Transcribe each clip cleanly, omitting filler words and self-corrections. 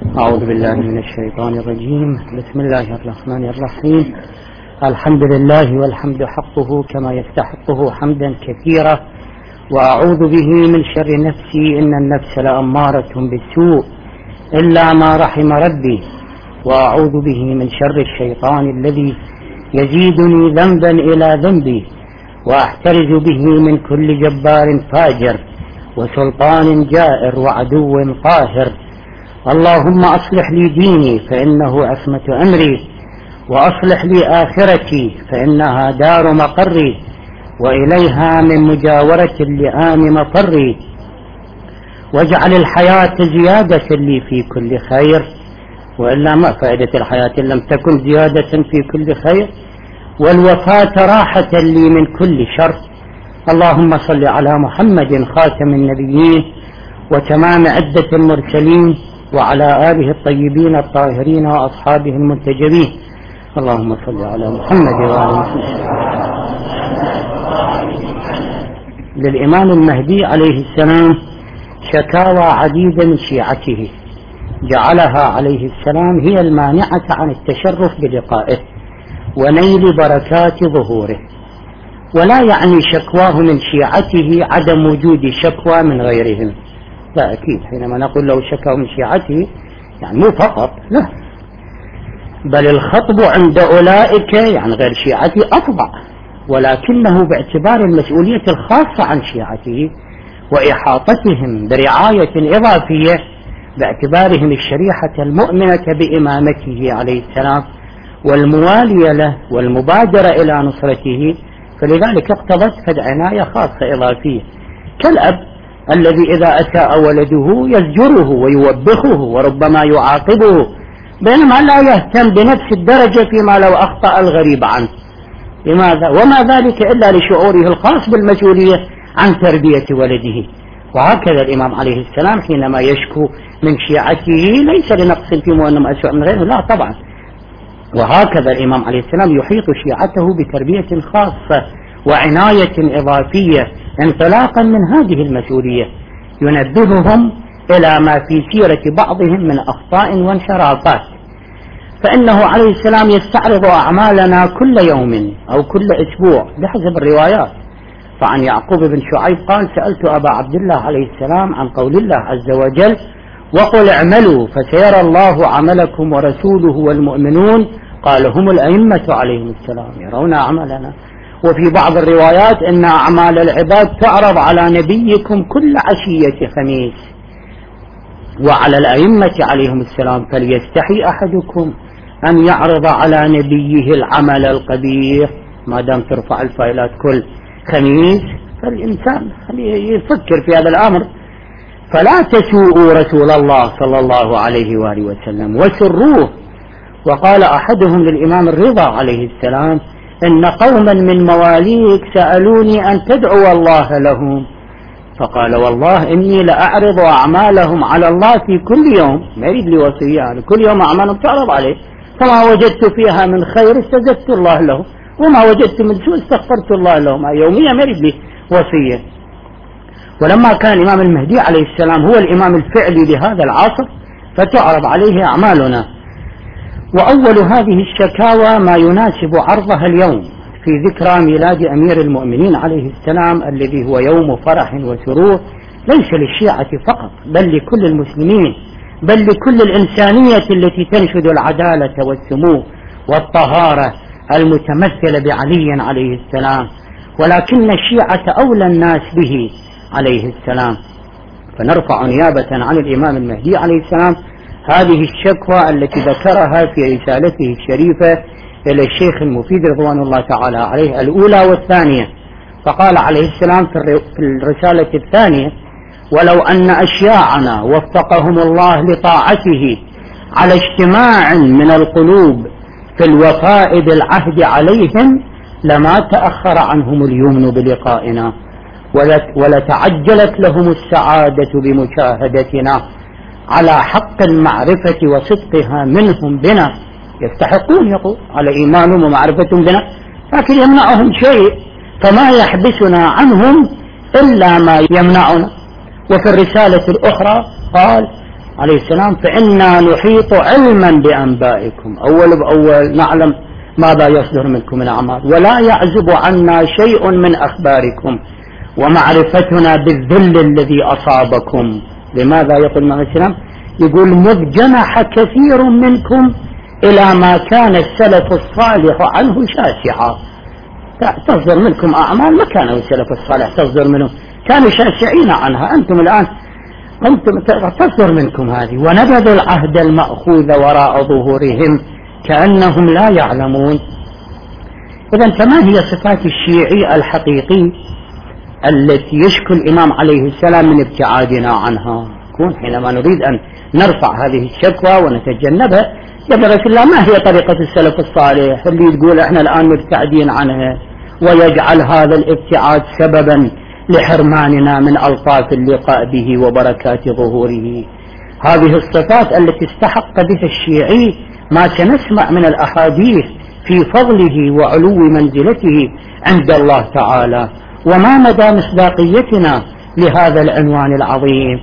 أعوذ بالله من الشيطان الرجيم. بسم الله الرحمن الرحيم. الحمد لله والحمد حقه كما يستحقه حمدا كثيرا، وأعوذ به من شر نفسي إن النفس لأمارة بالسوء إلا ما رحم ربي، وأعوذ به من شر الشيطان الذي يزيدني ذنبا إلى ذنبي، وأحترز به من كل جبار فاجر وسلطان جائر وعدو قاهر. اللهم أصلح لي ديني فإنه عصمة أمري، وأصلح لي آخرتي فإنها دار مقري، وإليها من مجاورة اللئام مفري، واجعل الحياة زيادة لي في كل خير، وإلا ما فائدة الحياة إن لم تكن زيادة في كل خير، والوفاة راحة لي من كل شر. اللهم صل على محمد خاتم النبيين وتمام عدة المرسلين، وعلى آله الطيبين الطاهرين وأصحابه المنتجبين. اللهم صل على محمد وعلى محمد. للإمام المهدي عليه السلام شكاوى عديدة من شيعته جعلها عليه السلام هي المانعة عن التشرف بلقائه ونيل بركات ظهوره، ولا يعني شكواه من شيعته عدم وجود شكوى من غيرهم، لا أكيد. حينما نقول له شكوى من شيعته يعني مو فقط، لا، بل الخطب عند أولئك يعني غير شيعته أفضع، ولكنه باعتبار المسؤولية الخاصة عن شيعته وإحاطتهم برعاية إضافية باعتبارهم الشريحة المؤمنة بإمامته عليه السلام والموالية له والمبادرة إلى نصرته، فلذلك اقتضت عناية خاصة إضافية، كالأب الذي إذا أساء ولده يزجره ويوبخه وربما يعاقبه، بينما لا يهتم بنفس الدرجة فيما لو أخطأ الغريب عنه. لماذا؟ وما ذلك إلا لشعوره الخاص بالمسؤولية عن تربية ولده. وهكذا الإمام عليه السلام حينما يشكو من شيعته ليس لنقص فيهم وأنهم أسوأ من غيره، لا طبعا. وهكذا الإمام عليه السلام يحيط شيعته بتربية خاصة وعناية إضافية انطلاقا من هذه المسؤولية، ينبههم إلى ما في سيرة بعضهم من أخطاء وانحرافات، فإنه عليه السلام يستعرض أعمالنا كل يوم أو كل أسبوع بحسب الروايات. فعن يعقوب بن شعيب قال: سألت أبا عبد الله عليه السلام عن قول الله عز وجل: وقل اعملوا فسيرى الله عملكم ورسوله والمؤمنون، قال: هم الأئمة عليهم السلام يرون أعمالنا. وفي بعض الروايات إن أعمال العباد تعرض على نبيكم كل عشية خميس، وعلى الأئمة عليهم السلام فليستحي أحدكم أن يعرض على نبيه العمل القبيح. ما دام ترفع الفائلات كل خميس فالإنسان يفكر في هذا الأمر. فلا تسوءوا رسول الله صلى الله عليه وآله وسلم وسروه. وقال أحدهم للإمام الرضا عليه السلام: إن قوما من مواليك سألوني أن تدعو الله لهم، فقال: والله إني لأعرض أعمالهم على الله في كل يوم. ما يريد لي وصية، يعني كل يوم أعمالهم تعرض عليه، فما وجدت فيها من خير استزدت الله له، وما وجدت من سوء استغفرت الله لهم. يوميا ما يريد لي وصية. ولما كان الإمام المهدي عليه السلام هو الإمام الفعلي لهذا العصر فتعرض عليه أعمالنا. وأول هذه الشكاوى ما يناسب عرضها اليوم في ذكرى ميلاد أمير المؤمنين عليه السلام الذي هو يوم فرح وسرور، ليس للشيعة فقط بل لكل المسلمين، بل لكل الإنسانية التي تنشد العدالة والسمو والطهارة المتمثلة بعلي عليه السلام. ولكن الشيعة أولى الناس به عليه السلام، فنرفع نيابة عن الإمام المهدي عليه السلام هذه الشكوى التي ذكرها في رسالته الشريفة إلى الشيخ المفيد رضوان الله تعالى عليه، الأولى والثانية. فقال عليه السلام في الرسالة الثانية: ولو أن أشياعنا وفقهم الله لطاعته على اجتماع من القلوب في الوفاء بالعهد عليهم لما تأخر عنهم اليمن بلقائنا، ولتعجلت لهم السعادة بمشاهدتنا على حق المعرفة وصدقها منهم بنا. يستحقون يقول على إيمانهم ومعرفتهم بنا، لكن يمنعهم شيء، فما يحبسنا عنهم إلا ما يمنعنا. وفي الرسالة الأخرى قال: عليه السلام فإنا نحيط علما بأنبائكم، أول بأول نعلم ماذا يصدر منكم من أعمال، ولا يعزب عنا شيء من أخباركم، ومعرفتنا بالذل الذي أصابكم. لماذا يقول عليه السلام؟ يقول مذ جنح كثير منكم إلى ما كان السلف الصالح عنه شاسعا. تصدر منكم أعمال ما كان السلف الصالح تصدر منهم، كانوا شاسعين عنها، أنتم الآن أنتم تصدر منكم هذه. ونبذوا العهد المأخوذ وراء ظهورهم كأنهم لا يعلمون. إذن فما هي صفات الشيعي الحقيقي التي يشكو الإمام عليه السلام من ابتعادنا عنها؟ حينما نريد أن نرفع هذه الشكوى ونتجنبها يدرس الله ما هي طريقة السلف الصالح اللي تقول احنا الآن مبتعدين عنها، ويجعل هذا الابتعاد سببا لحرماننا من ألطاف اللقاء به وبركات ظهوره. هذه الصفات التي استحق بها الشيعي ما سنسمع من الأحاديث في فضله وعلو منزلته عند الله تعالى. وما مدى مصداقيتنا لهذا العنوان العظيم؟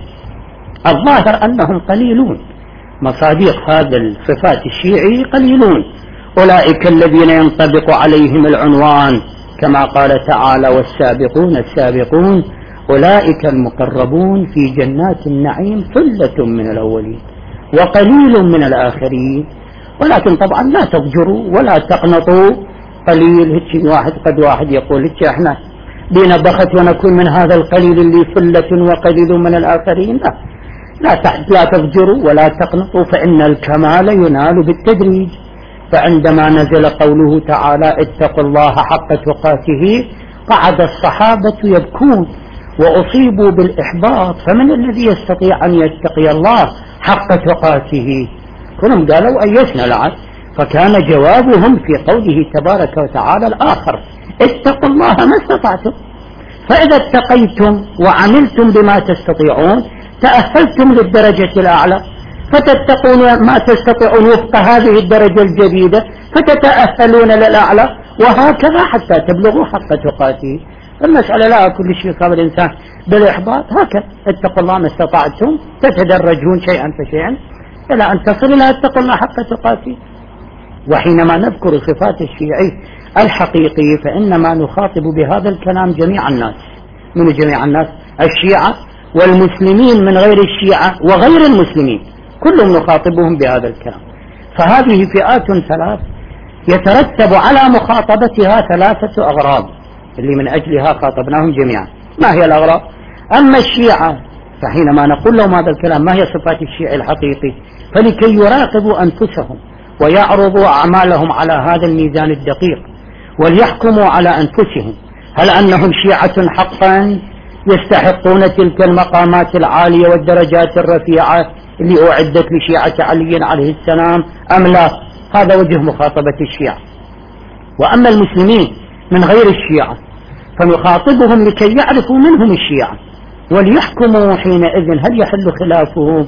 الظاهر أنهم قليلون، مصادق هذا الصفات الشيعي قليلون، أولئك الذين ينطبق عليهم العنوان كما قال تعالى والسابقون السابقون أولئك المقربون في جنات النعيم ثلة من الأولين وقليل من الآخرين. ولكن طبعا لا تضجروا ولا تقنطوا، قليل هيك واحد يقول هيك احنا بينا بخت ونكون من هذا القليل اللي ثلة وقليل من الآخرين. لا تضجروا ولا تقنطوا، فإن الكمال ينال بالتدريج. فعندما نزل قوله تعالى اتقوا الله حق تقاته قعد الصحابة يبكون وأصيبوا بالإحباط، فمن الذي يستطيع أن يتقي الله حق تقاته؟ كلهم قالوا أيسنا العد، فكان جوابهم في قوله تبارك وتعالى الآخر اتقوا الله ما استطعتم، فإذا اتقيتم وعملتم بما تستطيعون تأهلتم للدرجة الأعلى، فتتقون ما تستطيعون وفق هذه الدرجة الجديدة فتتأهلون للأعلى، وهكذا حتى تبلغوا حق تقاته. المسألة لا كل شيء يصاب الإنسان بالإحباط، هكذا اتقوا الله ما استطعتم، تتدرجون شيئا فشيئا إلى أن تصل إلى اتقوا الله حق تقاته. وحينما نذكر صفات الشيعي الحقيقي فإنما نخاطب بهذا الكلام جميع الناس. من جميع الناس؟ الشيعة والمسلمين من غير الشيعة وغير المسلمين، كلهم نخاطبهم بهذا الكلام. فهذه فئات ثلاث يترتب على مخاطبتها ثلاثة أغراض اللي من أجلها خاطبناهم جميعا. ما هي الأغراض؟ أما الشيعة فحينما نقول لهم هذا الكلام ما هي صفات الشيعي الحقيقي؟ فلكي يراقبوا أنفسهم ويعرضوا أعمالهم على هذا الميزان الدقيق وليحكموا على أنفسهم هل أنهم شيعة حقا يستحقون تلك المقامات العالية والدرجات الرفيعة اللي أعدت لشيعة علي عليه السلام أم لا؟ هذا وجه مخاطبة الشيعة. وأما المسلمين من غير الشيعة فنخاطبهم لكي يعرفوا منهم الشيعة وليحكموا حينئذ هل يحل خلافهم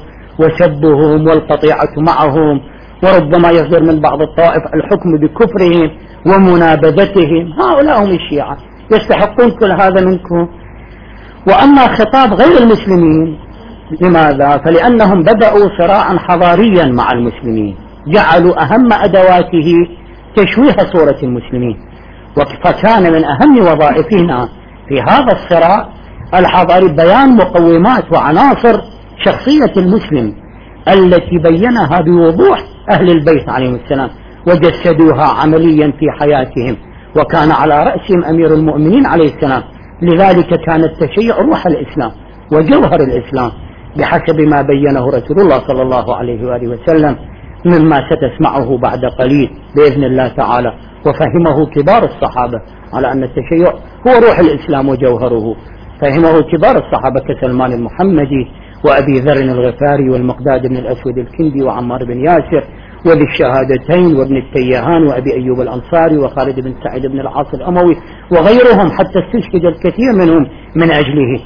وسبهم والقطيعة معهم، وربما يصدر من بعض الطائف الحكم بكفرهم ومنابذتهم. هؤلاء هم الشيعة يستحقون كل هذا منكم. وأما خطاب غير المسلمين لماذا؟ فلأنهم بدأوا صراعا حضاريا مع المسلمين، جعلوا أهم أدواته تشويه صورة المسلمين، فكان من أهم وظائفنا في هذا الصراع الحضاري بيان مقومات وعناصر شخصية المسلم التي بينها بوضوح أهل البيت عليهم السلام وجسدوها عمليا في حياتهم، وكان على رأسهم أمير المؤمنين عليه السلام. لذلك كان التشيع روح الإسلام وجوهر الإسلام بحسب ما بينه رسول الله صلى الله عليه وآله وسلم مما ستسمعه بعد قليل بإذن الله تعالى. وفهمه كبار الصحابة على أن التشيع هو روح الإسلام وجوهره، فهمه كبار الصحابة كسلمان المحمدي وأبي ذر الغفاري والمقداد بن الأسود الكندي وعمار بن ياسر وذي الشهادتين وابن التيهان وأبي أيوب الأنصاري وخالد بن سعيد بن العاص الأموي وغيرهم، حتى استشهد الكثير منهم من أجله.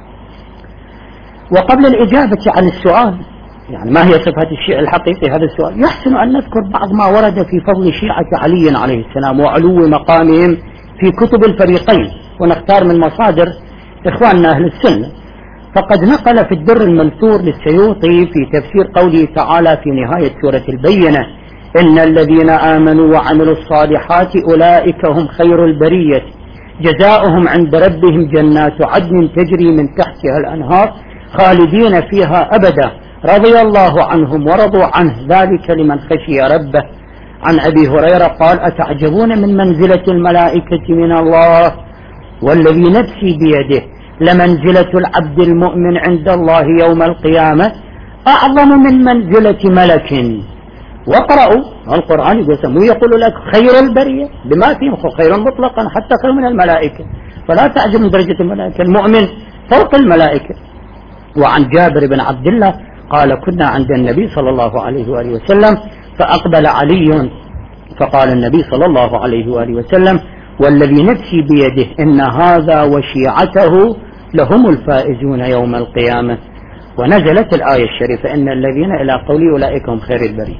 وقبل الإجابة عن السؤال يعني ما هي صفات الشيعة الحقيقي، هذا السؤال يحسن أن نذكر بعض ما ورد في فضل شيعة علي عليه السلام وعلو مقامهم في كتب الفريقين، ونختار من مصادر إخواننا أهل السنة. فقد نقل في الدر المنثور للسيوطي في تفسير قوله تعالى في نهاية سورة البينة: إن الذين آمنوا وعملوا الصالحات أولئك هم خير البرية جزاؤهم عند ربهم جنات عدن تجري من تحتها الأنهار خالدين فيها أبدا رضي الله عنهم ورضوا عنه ذلك لمن خشي ربه. عن أبي هريرة قال: أتعجبون من منزلة الملائكة من الله والذي نفسي بيده لمنزلة العبد المؤمن عند الله يوم القيامة أعظم من منزلة ملك. واقرأوا القرآن يقول لك خير البرية بما فيهم خير مطلقا حتى خير من الملائكة، فلا تعجب من درجة الملائكة، المؤمن فوق الملائكة. وعن جابر بن عبد الله قال: كنا عند النبي صلى الله عليه وآله وسلم فأقبل علي فقال النبي صلى الله عليه وآله وسلم: والذي نفسي بيده إن هذا وشيعته لهم الفائزون يوم القيامة. ونزلت الآية الشريفة: إن الذين إلى قولي أولئك هم خير البرية.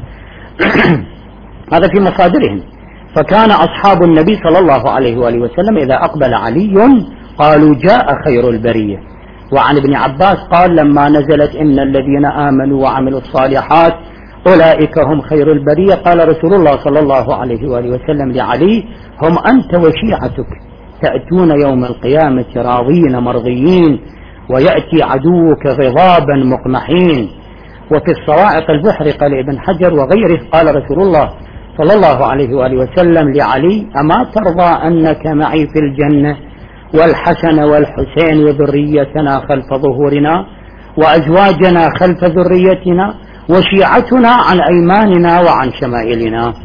هذا في مصادرهم. فكان أصحاب النبي صلى الله عليه وآله وسلم إذا أقبل علي قالوا: جاء خير البرية. وعن ابن عباس قال: لما نزلت إن الذين آمنوا وعملوا الصالحات أولئك هم خير البرية قال رسول الله صلى الله عليه وآله وسلم لعلي: هم أنت وشيعتك تأتون يوم القيامة راضين مرضيين ويأتي عدوك غضابا مقمحين. وفي الصواعق البحر قال ابن حجر وغيره قال رسول الله صلى الله عليه وآله وسلم لعلي: أما ترضى أنك معي في الجنة والحسن والحسين وذريتنا خلف ظهورنا وأزواجنا خلف ذريتنا وشيعتنا عن أيماننا وعن شمائلنا.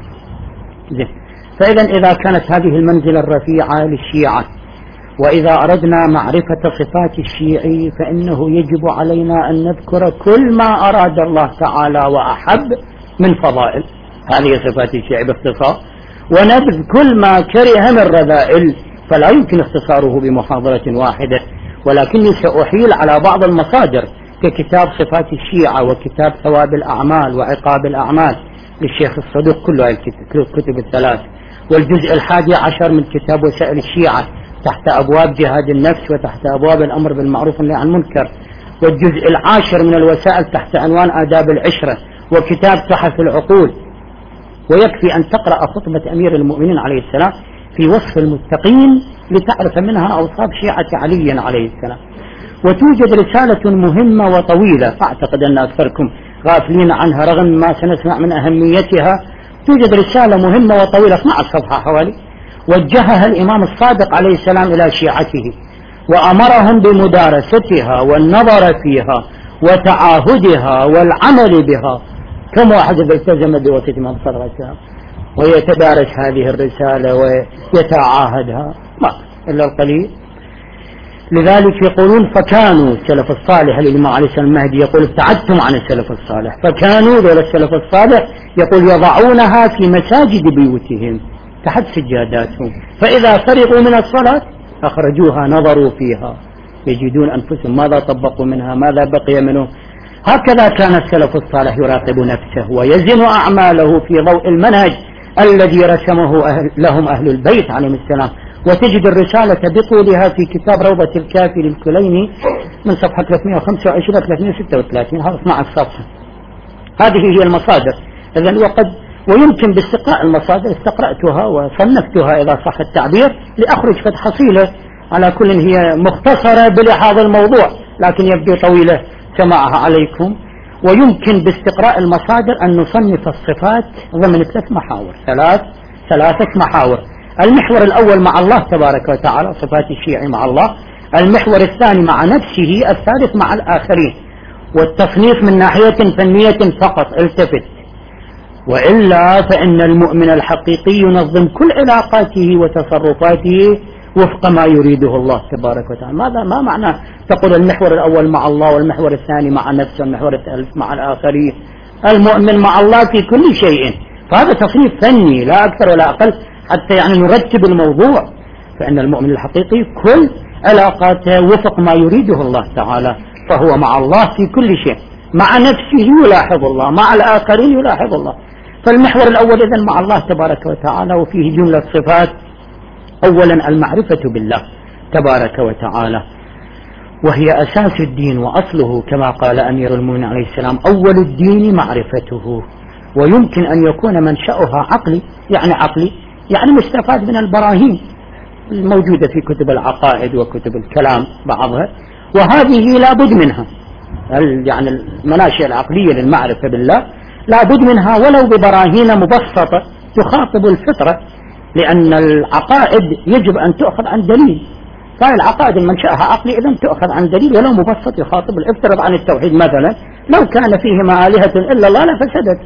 فإذا إذا كانت هذه المنزلة الرفيعة للشيعة وإذا أردنا معرفة صفات الشيعي فإنه يجب علينا أن نذكر كل ما أراد الله تعالى وأحب من فضائل هذه صفات الشيعي باختصار، ونبذ كل ما كره من رذائل، فلا يمكن اختصاره بمحاضرة واحدة، ولكني سأحيل على بعض المصادر ككتاب صفات الشيعة وكتاب ثواب الأعمال وعقاب الأعمال للشيخ الصدوق، كل هذه الكتب الثلاث، والجزء 11 من كتاب وسائل الشيعة تحت أبواب جهاد النفس وتحت أبواب الأمر بالمعروف والنهي عن المنكر، والجزء 10 من الوسائل تحت عنوان آداب العشرة، وكتاب تحف العقول. ويكفي أن تقرأ خطبة أمير المؤمنين عليه السلام في وصف المتقين لتعرف منها أوصاف شيعة علي عليه السلام. وتوجد رسالة مهمة وطويلة أعتقد أن أكثركم غافلين عنها رغم ما سنسمع من أهميتها. توجد رسالة مهمة وطويلة 12 صفحة حوالي وجهها الإمام الصادق عليه السلام إلى شيعته وأمرهم بمدارستها والنظر فيها وتعاهدها والعمل بها. كم واحد التزم بوصية الإمام الصادق عليه السلام ويتدارس هذه الرسالة ويتعاهدها؟ ما إلا القليل. لذلك يقولون فكانوا السلف الصالح، الإمام عليه السلام المهدي يقول ابتعدتم عن السلف الصالح، فكانوا ذول السلف الصالح يقول يضعونها في مساجد بيوتهم تحت سجاداتهم، فإذا فرغوا من الصلاة أخرجوها نظروا فيها يجدون أنفسهم ماذا طبقوا منها ماذا بقي منه. هكذا كان السلف الصالح يراقب نفسه ويزن أعماله في ضوء المنهج الذي رسمه لهم أهل البيت عليهم السلام. وتجد الرسالة بطولها في كتاب روضة الكافي للكليني من صفحة 325 336، هذا 12 صفحة. هذه هي المصادر. إذن ويمكن باستقراء المصادر استقرأتها وصنفتها إذا صح التعبير لأخرج حصيلة، على كل هي مختصرة بلحاظ الموضوع لكن يبدو طويلة سماعها عليكم. ويمكن باستقراء المصادر أن نصنف الصفات ضمن 3 محاور، ثلاثة محاور. المحور الأول مع الله تبارك وتعالى صفات الشيعي مع الله، المحور الثاني مع نفسه، الثالث مع الآخرين. والتصنيف من ناحية فنية فقط التفت، وإلا فإن المؤمن الحقيقي ينظم كل علاقاته وتصرفاته وفق ما يريده الله تبارك وتعالى. ما معنى تقول المحور الأول مع الله والمحور الثاني مع نفسه والمحور الثالث مع الآخرين؟ المؤمن مع الله في كل شيء، فهذا تصنيف فني لا أكثر ولا أقل، حتى يعني نرتب الموضوع. فإن المؤمن الحقيقي كل علاقاته وفق ما يريده الله تعالى، فهو مع الله في كل شيء، مع نفسه يلاحظ الله، مع الآخرين يلاحظ الله. فالمحور الأول إذن مع الله تبارك وتعالى، وفيه جملة صفات. أولا المعرفة بالله تبارك وتعالى، وهي أساس الدين وأصله، كما قال أمير المؤمنين عليه السلام: أول الدين معرفته. ويمكن أن يكون منشأها عقلي، يعني مستفاد من البراهين الموجودة في كتب العقائد وكتب الكلام بعضها، وهذه لا بد منها، يعني المناشئ العقلية للمعرفة بالله لا بد منها ولو ببراهين مبسطة تخاطب الفطرة، لأن العقائد يجب أن تؤخذ عن دليل، فهي العقائد المنشأها عقلي إذن تؤخذ عن دليل ولو مبسط يخاطب. افترض عن التوحيد مثلا لو كان فيهما آلهة إلا الله لفسدت،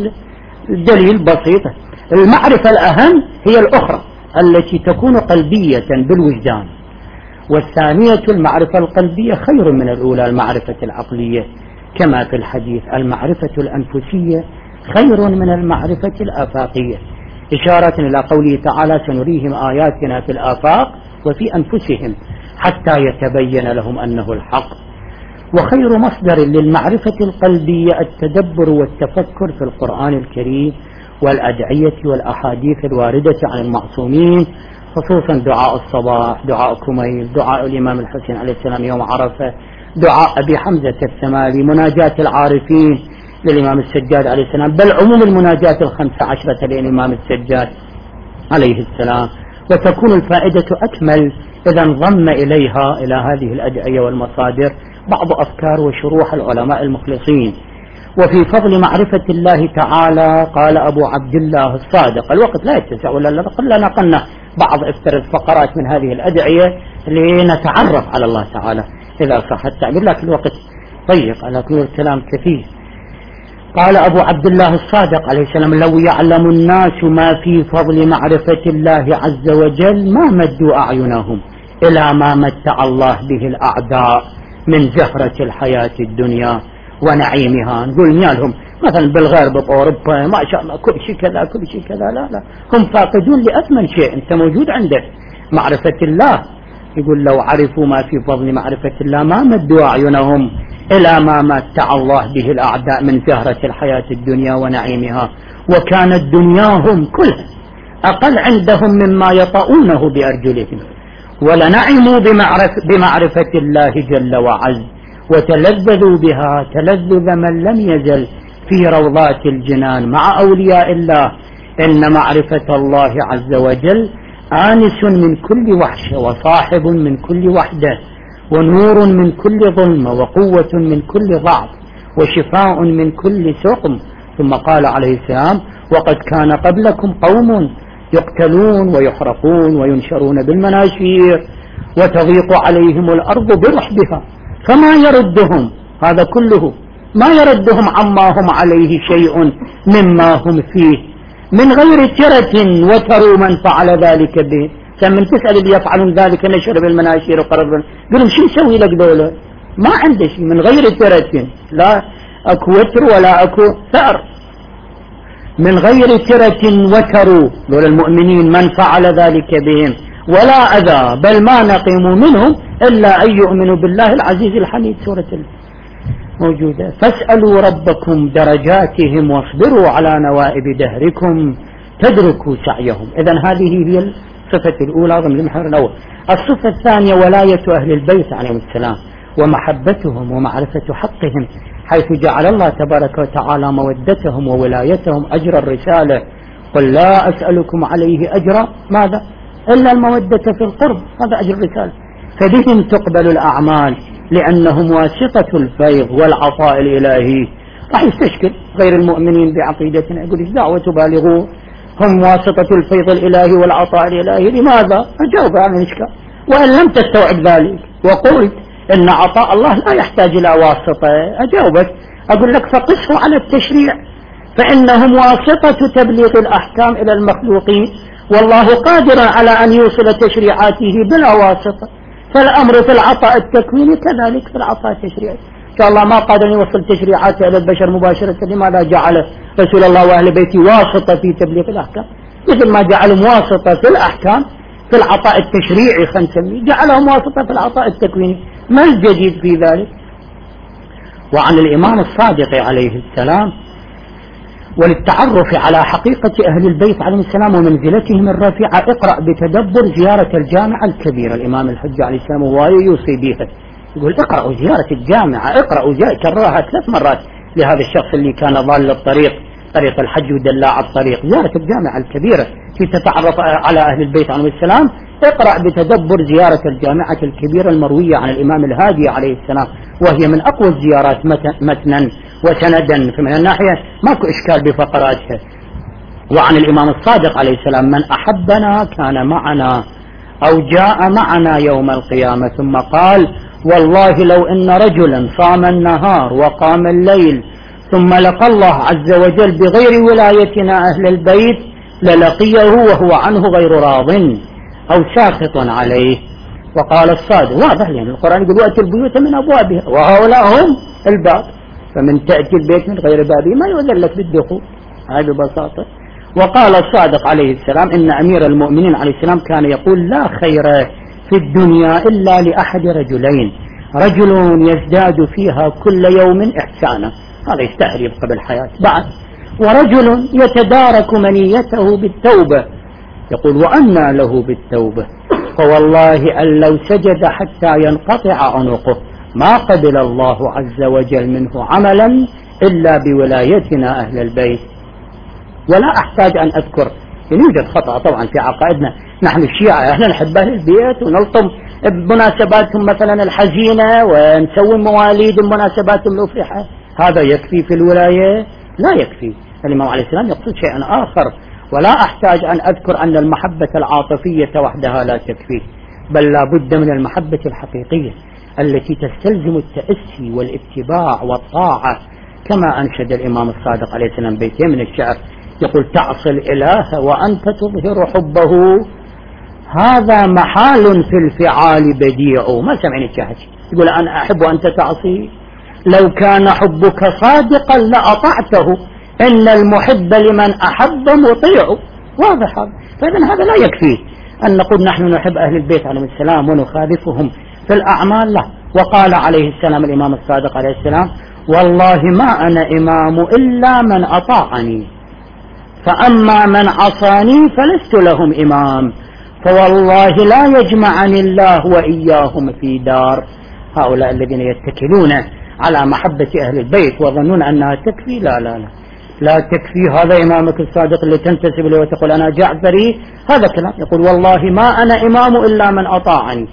الدليل بسيط. المعرفة الأهم هي الأخرى التي تكون قلبية بالوجدان، والثانية المعرفة القلبية خير من الأولى المعرفة العقلية، كما في الحديث: المعرفة الأنفسية خير من المعرفة الآفاقية، إشارة إلى قوله تعالى: سنريهم آياتنا في الآفاق وفي أنفسهم حتى يتبين لهم أنه الحق. وخير مصدر للمعرفة القلبية التدبر والتفكر في القرآن الكريم والأدعية والأحاديث الواردة عن المعصومين، خصوصا دعاء الصباح، دعاء كميل، دعاء الإمام الحسين عليه السلام يوم عرفة، دعاء أبي حمزة الثمالي، مناجاة العارفين للإمام السجاد عليه السلام، بل عموم المناجاة 15 للإمام السجاد عليه السلام. وتكون الفائدة أكمل إذا انضم إلى هذه الأدعية والمصادر بعض أفكار وشروح العلماء المخلصين. وفي فضل معرفة الله تعالى قال أبو عبد الله الصادق، الوقت لا يتسع ولا نقلنا بعض فقرات من هذه الأدعية لنتعرف على الله تعالى إذا صح التعبير، لكن الوقت ضيق على كل الكلام كثير. قال أبو عبد الله الصادق عليه السلام: لو يعلم الناس ما في فضل معرفة الله عز وجل ما مدوا أعينهم إلى ما متع الله به الأعداء من زهرة الحياة الدنيا ونعيمها. نقول لهم مثلا بالغرب بأوروبا ما شاء الله كل شيء كذا كل شيء كذا، لا هم فاقدون لأثمن شيء أنت موجود عندك معرفة الله. يقول: لو عرفوا ما في فضل معرفة الله ما مدوا أعينهم إلى ما متع الله به الأعداء من زهرة الحياة الدنيا ونعيمها، وكانت دنياهم كلها أقل عندهم مما يطؤونه بأرجلهم، ولنعموا بمعرفة الله جل وعز، وتلذذوا بها تلذذ من لم يزل في روضات الجنان مع أولياء الله. إن معرفة الله عز وجل آنس من كل وحشة، وصاحب من كل وحدة، ونور من كل ظلمة، وقوة من كل ضعف، وشفاء من كل سقم. ثم قال عليه السلام: وقد كان قبلكم قوم يقتلون ويحرقون وينشرون بالمناشير وتضيق عليهم الأرض برحبها، فما يردهم هذا كله، ما يردهم عما هم عليه شيء مما هم فيه من غير ترة، وتروا من فعل ذلك به. من تسأل اللي يفعلون ذلك نشر بالمناشير وقرب، قلهم شو نسوي لك دولة؟ ما عنده شيء من غير ترة، لا أكو وتر ولا أكو ثأر، من غير ترة وتروا دول المؤمنين من فعل ذلك بهم ولا أذى، بل ما نقموا منهم إلا أن يؤمنوا بالله العزيز الحميد. سورة موجودة. فاسألوا ربكم درجاتهم واصبروا على نوائب دهركم تدركوا سعيهم. إذن هذه هي الصفة الأولى ضمن المحور الأول. الصفة الثانية ولاية أهل البيت عليهم السلام ومحبتهم ومعرفة حقهم، حيث جعل الله تبارك وتعالى مودتهم وولايتهم أجر الرسالة. قل لا أسألكم عليه أجرا ماذا إلا المودة في القرب، هذا أجر الرسالة. فبهم تقبل الأعمال لأنهم واسطة الفيض والعطاء الإلهي. راح يستشكل غير المؤمنين بعقيدتنا، يقول إيش دعوة تبالغوا، هم واسطة الفيض الإلهي والعطاء الإلهي، لماذا؟ أجاوب عن الإشكال. وإن لم تستوعب ذلك وقلت إن عطاء الله لا يحتاج إلى واسطة، أجاوبك أقول لك فقسه على التشريع، فإنهم واسطة تبليغ الأحكام إلى المخلوقين، والله قادر على أن يوصل تشريعاته بلا واسطة. فالأمر في العطاء التكويني كذلك في العطاء التشريعي. إن شاء الله ما قادر يوصل تشريعاته إلى البشر مباشرة، لماذا جعل رسول الله وأهل بيته واسطة في تبليغ الأحكام؟ مثل ما جعلهم واسطة في الأحكام في العطاء التشريعي خلينا نسميه، جعلهم واسطة في العطاء التكويني. ما الجديد في ذلك؟ وعن الإمام الصادق عليه السلام وللتعرف على حقيقة أهل البيت عليه السلام ومنزلتهم الرفيعة اقرأ بتدبر زيارة الجامعة الكبيرة الإمام الحج عليه السلام وهو يوصي بها، يقول اقرأوا زيارة الجامعة، اقرأوا كررها 3 مرات لهذا الشخص اللي كان ضال الطريق، طريق الحج ودلاع الطريق. زيارة الجامعة الكبيرة في تتعرف على أهل البيت عليهم السلام. اقرأ بتدبر زيارة الجامعة الكبيرة المروية عن الإمام الهادي عليه السلام، وهي من أقوى الزيارات متنا وسندا، فمن الناحية ماكو إشكال بفقراتها. وعن الإمام الصادق عليه السلام: من أحبنا كان معنا أو جاء معنا يوم القيامة. ثم قال: والله لو إن رجلا صام النهار وقام الليل ثم لقى الله عز وجل بغير ولايتنا أهل البيت للقيه وهو عنه غير راض أو ساخط عليه. وقال الصادق، واضح لأن القرآن يقول: وأتوا البيوت من أبوابها وهؤلاء هم الباب، فمن تأتي البيت من غير بابه ما يؤذن لك بالدخول، هذه ببساطة. وقال الصادق عليه السلام: إن أمير المؤمنين عليه السلام كان يقول: لا خير في الدنيا إلا لأحد رجلين: رجل يزداد فيها كل يوم إحسانا، هذا يستحر يبقى بالحياة بعد، ورجل يتدارك منيته بالتوبة، يقول: وأنى له بالتوبة، فوالله أن لو سجد حتى ينقطع عنقه ما قبل الله عز وجل منه عملا إلا بولايتنا أهل البيت. ولا أحتاج أن أذكر، يوجد خطأ طبعا في عقائدنا نحن الشيعة، احنا نحب أهل البيت ونلطم بمناسباتهم مثلا الحزينة ونسوي مواليد بمناسباتهم المفرحة، هذا يكفي في الولاية؟ لا يكفي. الإمام عليه السلام يقصد شيئا آخر. ولا أحتاج أن أذكر أن المحبة العاطفية وحدها لا تكفي، بل لا بد من المحبة الحقيقية التي تستلزم التأسي والاتباع والطاعة، كما أنشد الإمام الصادق عليه السلام بيتين من الشعر يقول: تعصي الإله وأنت تظهر حبه، هذا محال في الفعال بديع. ما سمعني الشاهد يقول: أنا أحب وأنت تعصي، لو كان حبك صادقا لأطعته، إن المحب لمن أحب مطيع. واضح هذا. فإذن هذا لا يكفي أن نقول نحن نحب أهل البيت عليهم السلام ونخالفهم في الأعمال، لا. وقال عليه السلام الإمام الصادق عليه السلام: والله ما أنا إمام إلا من أطاعني، فأما من عصاني فلست لهم إمام، فوالله لا يجمعني الله وإياهم في دار. هؤلاء الذين يتكلون على محبة أهل البيت وظنون أنها تكفي، لا لا لا، لا تكفي. هذا إمامك الصادق اللي تنتسب له وتقول أنا جعفري، هذا كلام. يقول: والله ما أنا إمام إلا من أطاعني.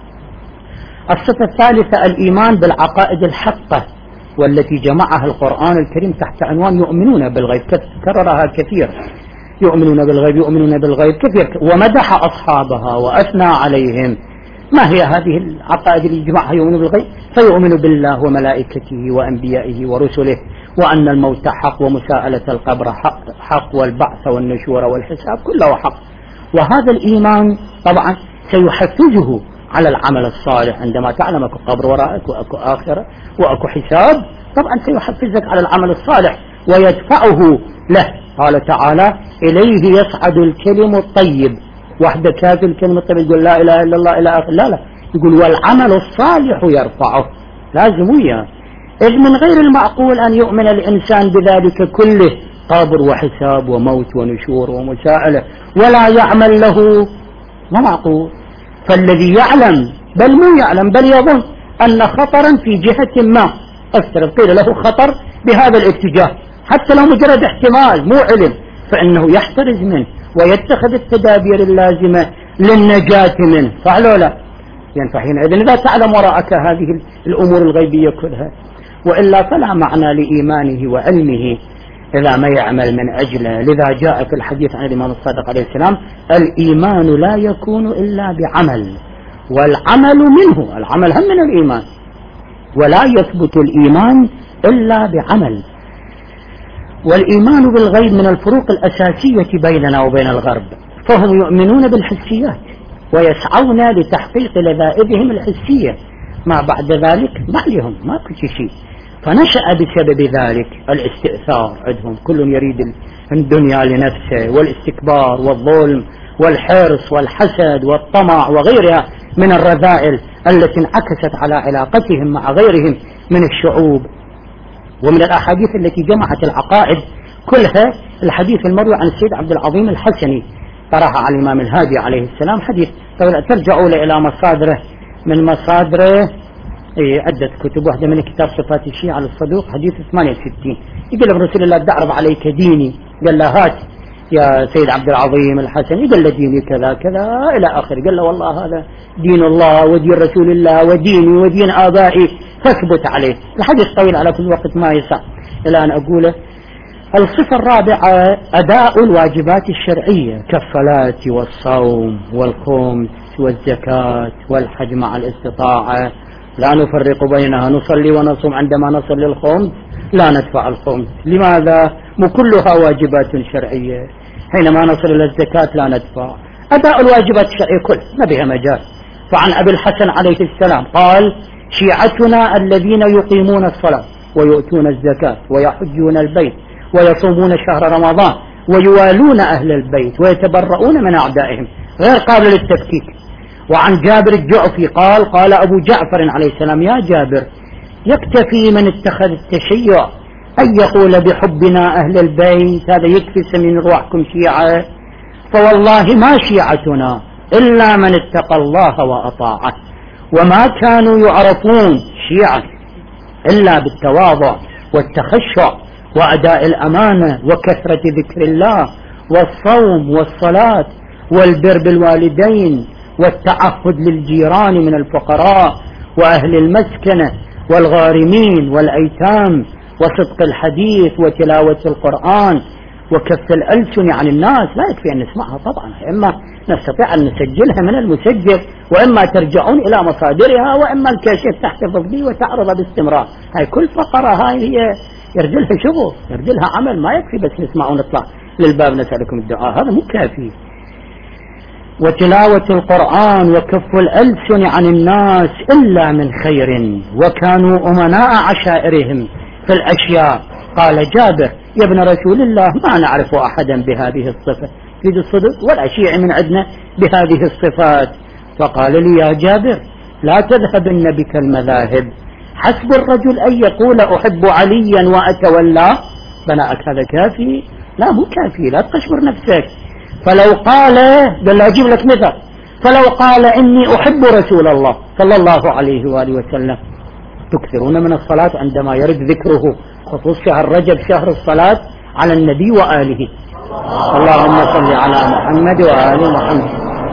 الصفة الثالثة: الإيمان بالعقائد الحقة، والتي جمعها القرآن الكريم تحت عنوان يؤمنون بالغيب، كررها كثير: يؤمنون بالغيب، يؤمنون بالغيب كثير، ومدح أصحابها وأثنى عليهم. ما هي هذه العقائد اللي جمعها يؤمن بالغيب؟ فيؤمن بالله وملائكته وأنبيائه ورسله، وأن الموت حق، ومساءلة القبر حق، والبعث والنشور والحساب كله حق. وهذا الإيمان طبعا سيحفزه على العمل الصالح، عندما تعلم أكو قبر وراءك وأكو آخرة وأكو حساب، طبعا سيحفزك على العمل الصالح ويدفعه له. قال تعالى: إليه يصعد الكلم الطيب، وحده كافي الكلمة الطيب يقول لا إله إلا الله إلى آخر، لا لا، يقول والعمل الصالح يرفعه، لازم وياه. إذ من غير المعقول أن يؤمن الإنسان بذلك كله، قبر وحساب وموت ونشور ومساءلة، ولا يعمل له، ما معقول. فالذي يعلم، بل مو يعلم، بل يظن أن خطرا في جهة ما، أفترض قيل له خطر بهذا الاتجاه، حتى لو مجرد احتمال مو علم، فإنه يحترز منه ويتخذ التدابير اللازمة للنجاة منه، فعلوا لا ينفع حينئذ إذا تعلم وراءك هذه الأمور الغيبية كلها. وإلا فلا معنى لإيمانه وعلمه إذا ما يعمل من أجله. لذا جاء في الحديث عن الإمام الصادق عليه السلام: الإيمان لا يكون إلا بعمل، والعمل منه، العمل هم من الإيمان، ولا يثبت الإيمان إلا بعمل. والإيمان بالغيب من الفروق الأساسية بيننا وبين الغرب، فهم يؤمنون بالحسيات ويسعون لتحقيق لذائذهم الحسية، ما بعد ذلك ما عليهم، ما كل شيء. فنشأ بسبب ذلك الاستئثار عندهم، كل يريد الدنيا لنفسه، والاستكبار والظلم والحرص والحسد والطمع وغيرها من الرذائل التي انعكست على علاقتهم مع غيرهم من الشعوب. ومن الأحاديث التي جمعت العقائد كلها الحديث المروي عن السيد عبد العظيم الحسني، طرحه على الإمام الهادي عليه السلام، حديث ترجعوا إلى مصادره، من مصادره عدة كتب، واحدة من كتاب صفات الشيعة للصدوق حديث 68. يقول له رسول الله تعرف عليك ديني، قال له هات يا سيد عبد العظيم الحسن، قال له ديني كذا كذا إلى آخر. قال له والله هذا دين الله ودين رسول الله وديني ودين آبائي فاثبت عليه. الحديث طويل على كل وقت ما يسع إلى أن أقوله. الصفة الرابعة أداء الواجبات الشرعية كالصلاة والصوم والخمس والزكاة والحج مع الاستطاعة، لا نفرق بينها، نصلي ونصوم، عندما نصلي الخمس لا ندفع الخمس. لماذا؟ كلها واجبات شرعية. حينما نصل إلى الزكاة لا ندفع. أداء الواجبات الشرعية كل ما بها مجال. فعن أبي الحسن عليه السلام قال: شيعتنا الذين يقيمون الصلاة ويؤتون الزكاة ويحجون البيت ويصومون شهر رمضان ويوالون أهل البيت ويتبرؤون من أعدائهم، غير قابل للتفكيك. وعن جابر الجعفي قال أبو جعفر عليه السلام: يا جابر، يكتفي من اتخذ التشيع أن يقول بحبنا أهل البيت، هذا يكفي سمين روحكم شيعة. فوالله ما شيعتنا إلا من اتقى الله وأطاعه، وما كانوا يعرفون شيعة إلا بالتواضع والتخشع وأداء الأمانة وكثرة ذكر الله والصوم والصلاة والبر بالوالدين والتعهد للجيران من الفقراء وأهل المسكنة والغارمين والأيتام وصدق الحديث وتلاوة القرآن وكف الألسن عن الناس. لا يكفي أن نسمعها طبعا، إما نستطيع أن نسجلها من المسجل، وإما ترجعون إلى مصادرها، وإما الكاشف تحتفظ به وتعرض باستمرار. هاي كل فقرة هاي هي يرجلها شغل، يرجلها عمل، ما يكفي بس نسمع ونطلع للباب نسألكم الدعاء، هذا مو كافي. وتلاوة القرآن وكف الألسن عن الناس إلا من خير، وكانوا أمناء عشائرهم في الأشياء. قال جابر: يا ابن رسول الله، ما نعرف أحدا بهذه الصفة في الصدق ولا شيء من عندنا بهذه الصفات. فقال لي: يا جابر، لا تذهبن بك المذاهب، حسب الرجل أن يقول أحب عليا وأتولاه. بناءك هذا كافي؟ لا مو كافي، لا تقشر نفسك. فلو قال، قال أجيب لك مثال، فلو قال إني أحب رسول الله صلى الله عليه وآله وسلم. تكثرون من الصلاة عندما يرد ذكره، خصوص شهر رجب شهر الصلاة على النبي وآله. اللهم صل على محمد وآل محمد.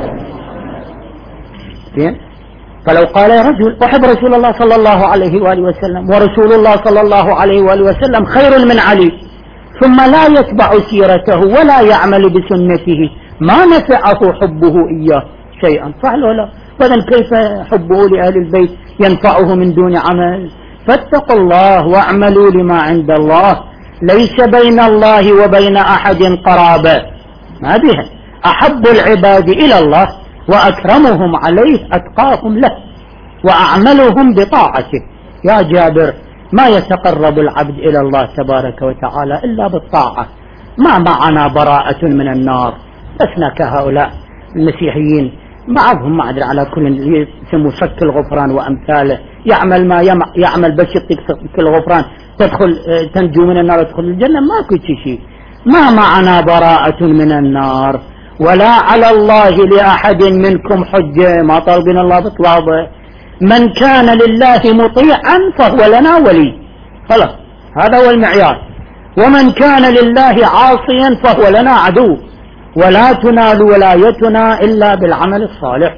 فلو قال يا رجل أحب رسول الله صلى الله عليه وآله وسلم، ورسول الله صلى الله عليه وآله وسلم خير من علي، ثم لا يتبع سيرته ولا يعمل بسنته، ما نفعه حبه إياه شيئا، صح ولا؟ فإذن كيف حبه لأهل البيت ينفعه من دون عمل؟ فاتقوا الله واعملوا لما عند الله، ليس بين الله وبين أحد قرابة، ما بها. أحب العباد إلى الله وأكرمهم عليه أتقاهم له وأعملهم بطاعته. يا جابر، ما يتقرب العبد إلى الله تبارك وتعالى إلا بالطاعة. ما معنا براءة من النار، لسنا كهؤلاء المسيحيين، بعضهم ما أدري على كل يسموا صك الغفران وأمثاله، يعمل ما يعمل بس يعطيك صك الغفران تدخل تنجو من النار تدخل الجنة، ماكو شيء. ما معنا براءة من النار، ولا على الله لأحد منكم حجة، ما طالبين الله بطلابه. من كان لله مطيعا فهو لنا ولي، خلاص هذا هو المعيار. ومن كان لله عاصيا فهو لنا عدو، ولا تنال ولايتنا إلا بالعمل الصالح.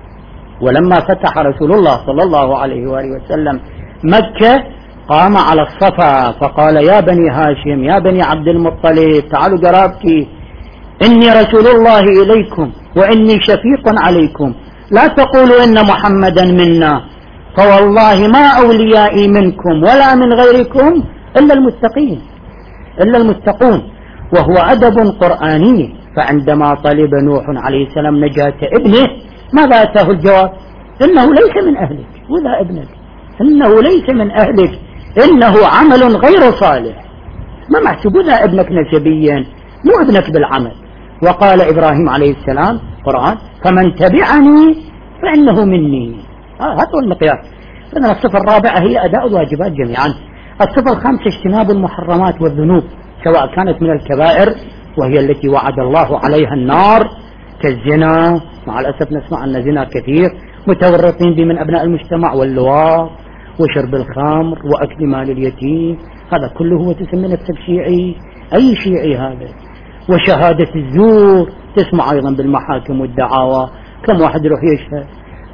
ولما فتح رسول الله صلى الله عليه وآله وسلم مكة، قام على الصفا فقال: يا بني هاشم، يا بني عبد المطلب، تعالوا قرابتي، إني رسول الله إليكم وإني شفيق عليكم، لا تقولوا إن محمدا منا، فوالله ما أوليائي منكم ولا من غيركم إلا المتقين، إلا المتقون. وهو أدب قرآني. فعندما طلب نوح عليه السلام نجاة ابنه، ماذا أتاه الجواب؟ إنه ليس من أهلك، ولا ابنك، إنه ليس من أهلك، إنه عمل غير صالح. ما محسوب ذا ابنك نسبيا، مو ابنك بالعمل. وقال إبراهيم عليه السلام قرآن: فمن تبعني فإنه مني. هذا هو المقياس. إذن الصفة الرابعة هي أداء الواجبات جميعا. الصفة الخامسة اجتناب المحرمات والذنوب، سواء كانت من الكبائر وهي التي وعد الله عليها النار كالزنا، مع الأسف نسمع أن الزنا كثير، متورطين به من أبناء المجتمع، واللواط وشرب الخمر وأكل مال اليتيم، هذا كله هو تسمي نفسك شيعي؟ أي شيعي هذا؟ وشهادة الزور، تسمع أيضا بالمحاكم والدعاوى كم واحد يروح يشهد.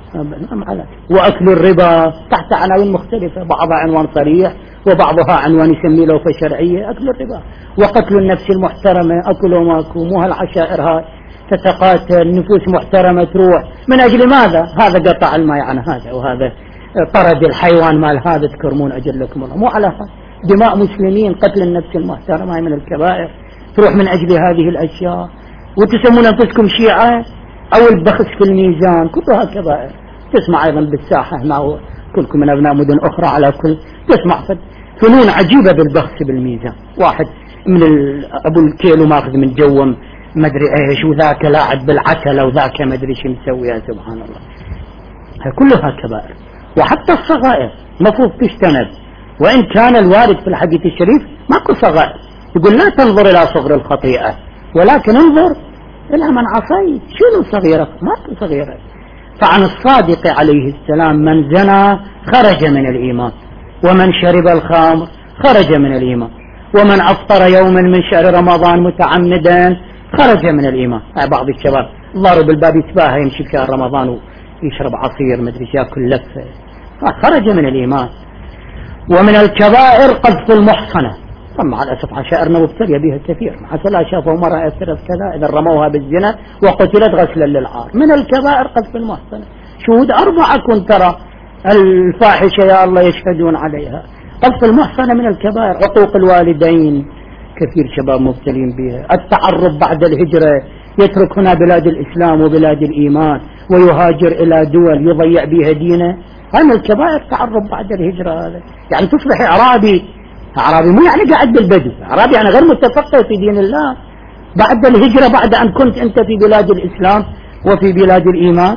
وأكل الربا تحت عناوين مختلفة، بعضها عنوان صريح وبعضها عنوان يسمي له شرعية. أكل الربا وقتل النفس المحترمة، أكل وماكو، مو هالعشائر هاي تتقاتل، نفوس محترمة تروح من أجل ماذا؟ هذا قطع الماء عن هذا، وهذا طرد الحيوان مال هذا، تكرمون أجلكم الله. مو على هذا، دماء مسلمين، قتل النفس المحترمة هاي من الكبائر، تروح من أجل هذه الأشياء وتسمون أنفسكم شيعة. أو البخس في الميزان، كلها كبائر. تسمع أيضا بالساحة هنا، كلكم من أبناء مدن أخرى على كل، تسمع فنون عجيبة بالبخس بالميزان. واحد من أبو الكيلو ماخذ من جوم مدري إيش، وذاك لاعب بالعتلة، وذاك مدري شو مسوي. يا سبحان الله، كلها كبائر. وحتى الصغائر مفروض تجتنب، وإن كان الوارد في الحديث الشريف ماكو صغائر، يقول لا تنظر إلى صغر الخطيئة ولكن انظر إلى من عصيت. شنو صغيرة؟ ماكو صغيرة. فعن الصادق عليه السلام من زنى خرج من الإيمان، ومن شرب الخمر خرج من الإيمان، ومن أفطر يوما من شهر رمضان متعمدا خرج من الإيمان. بعض الشباب ضارب الباب يتباهى يمشي في رمضان ويشرب عصير مدري ياكل لفة، خرج من الإيمان. ومن الكبائر قذف المحصنة، مع الأسف عشائرنا مبتلية بها كثير، حتى لا شافوا مرة أثرت كذا إذا رموها بالزنا وقتلت غسلا للعار. من الكبائر قذف المحصنة، شهود 4 كنت ترى الفاحشة يا الله يشهدون عليها. قذف المحصنة من الكبائر. عقوق الوالدين كثير شباب مبتلين بها. التعرب بعد الهجرة، يترك هنا بلاد الإسلام وبلاد الإيمان ويهاجر إلى دول يضيع بها دينه، هذا من الكبائر. تعرب بعد الهجرة هذا يعني تصبح أعرابي مو يعني قاعد بالبدو، أعرابي يعني غير متفقه في دين الله بعد الهجرة، بعد أن كنت أنت في بلاد الإسلام وفي بلاد الإيمان.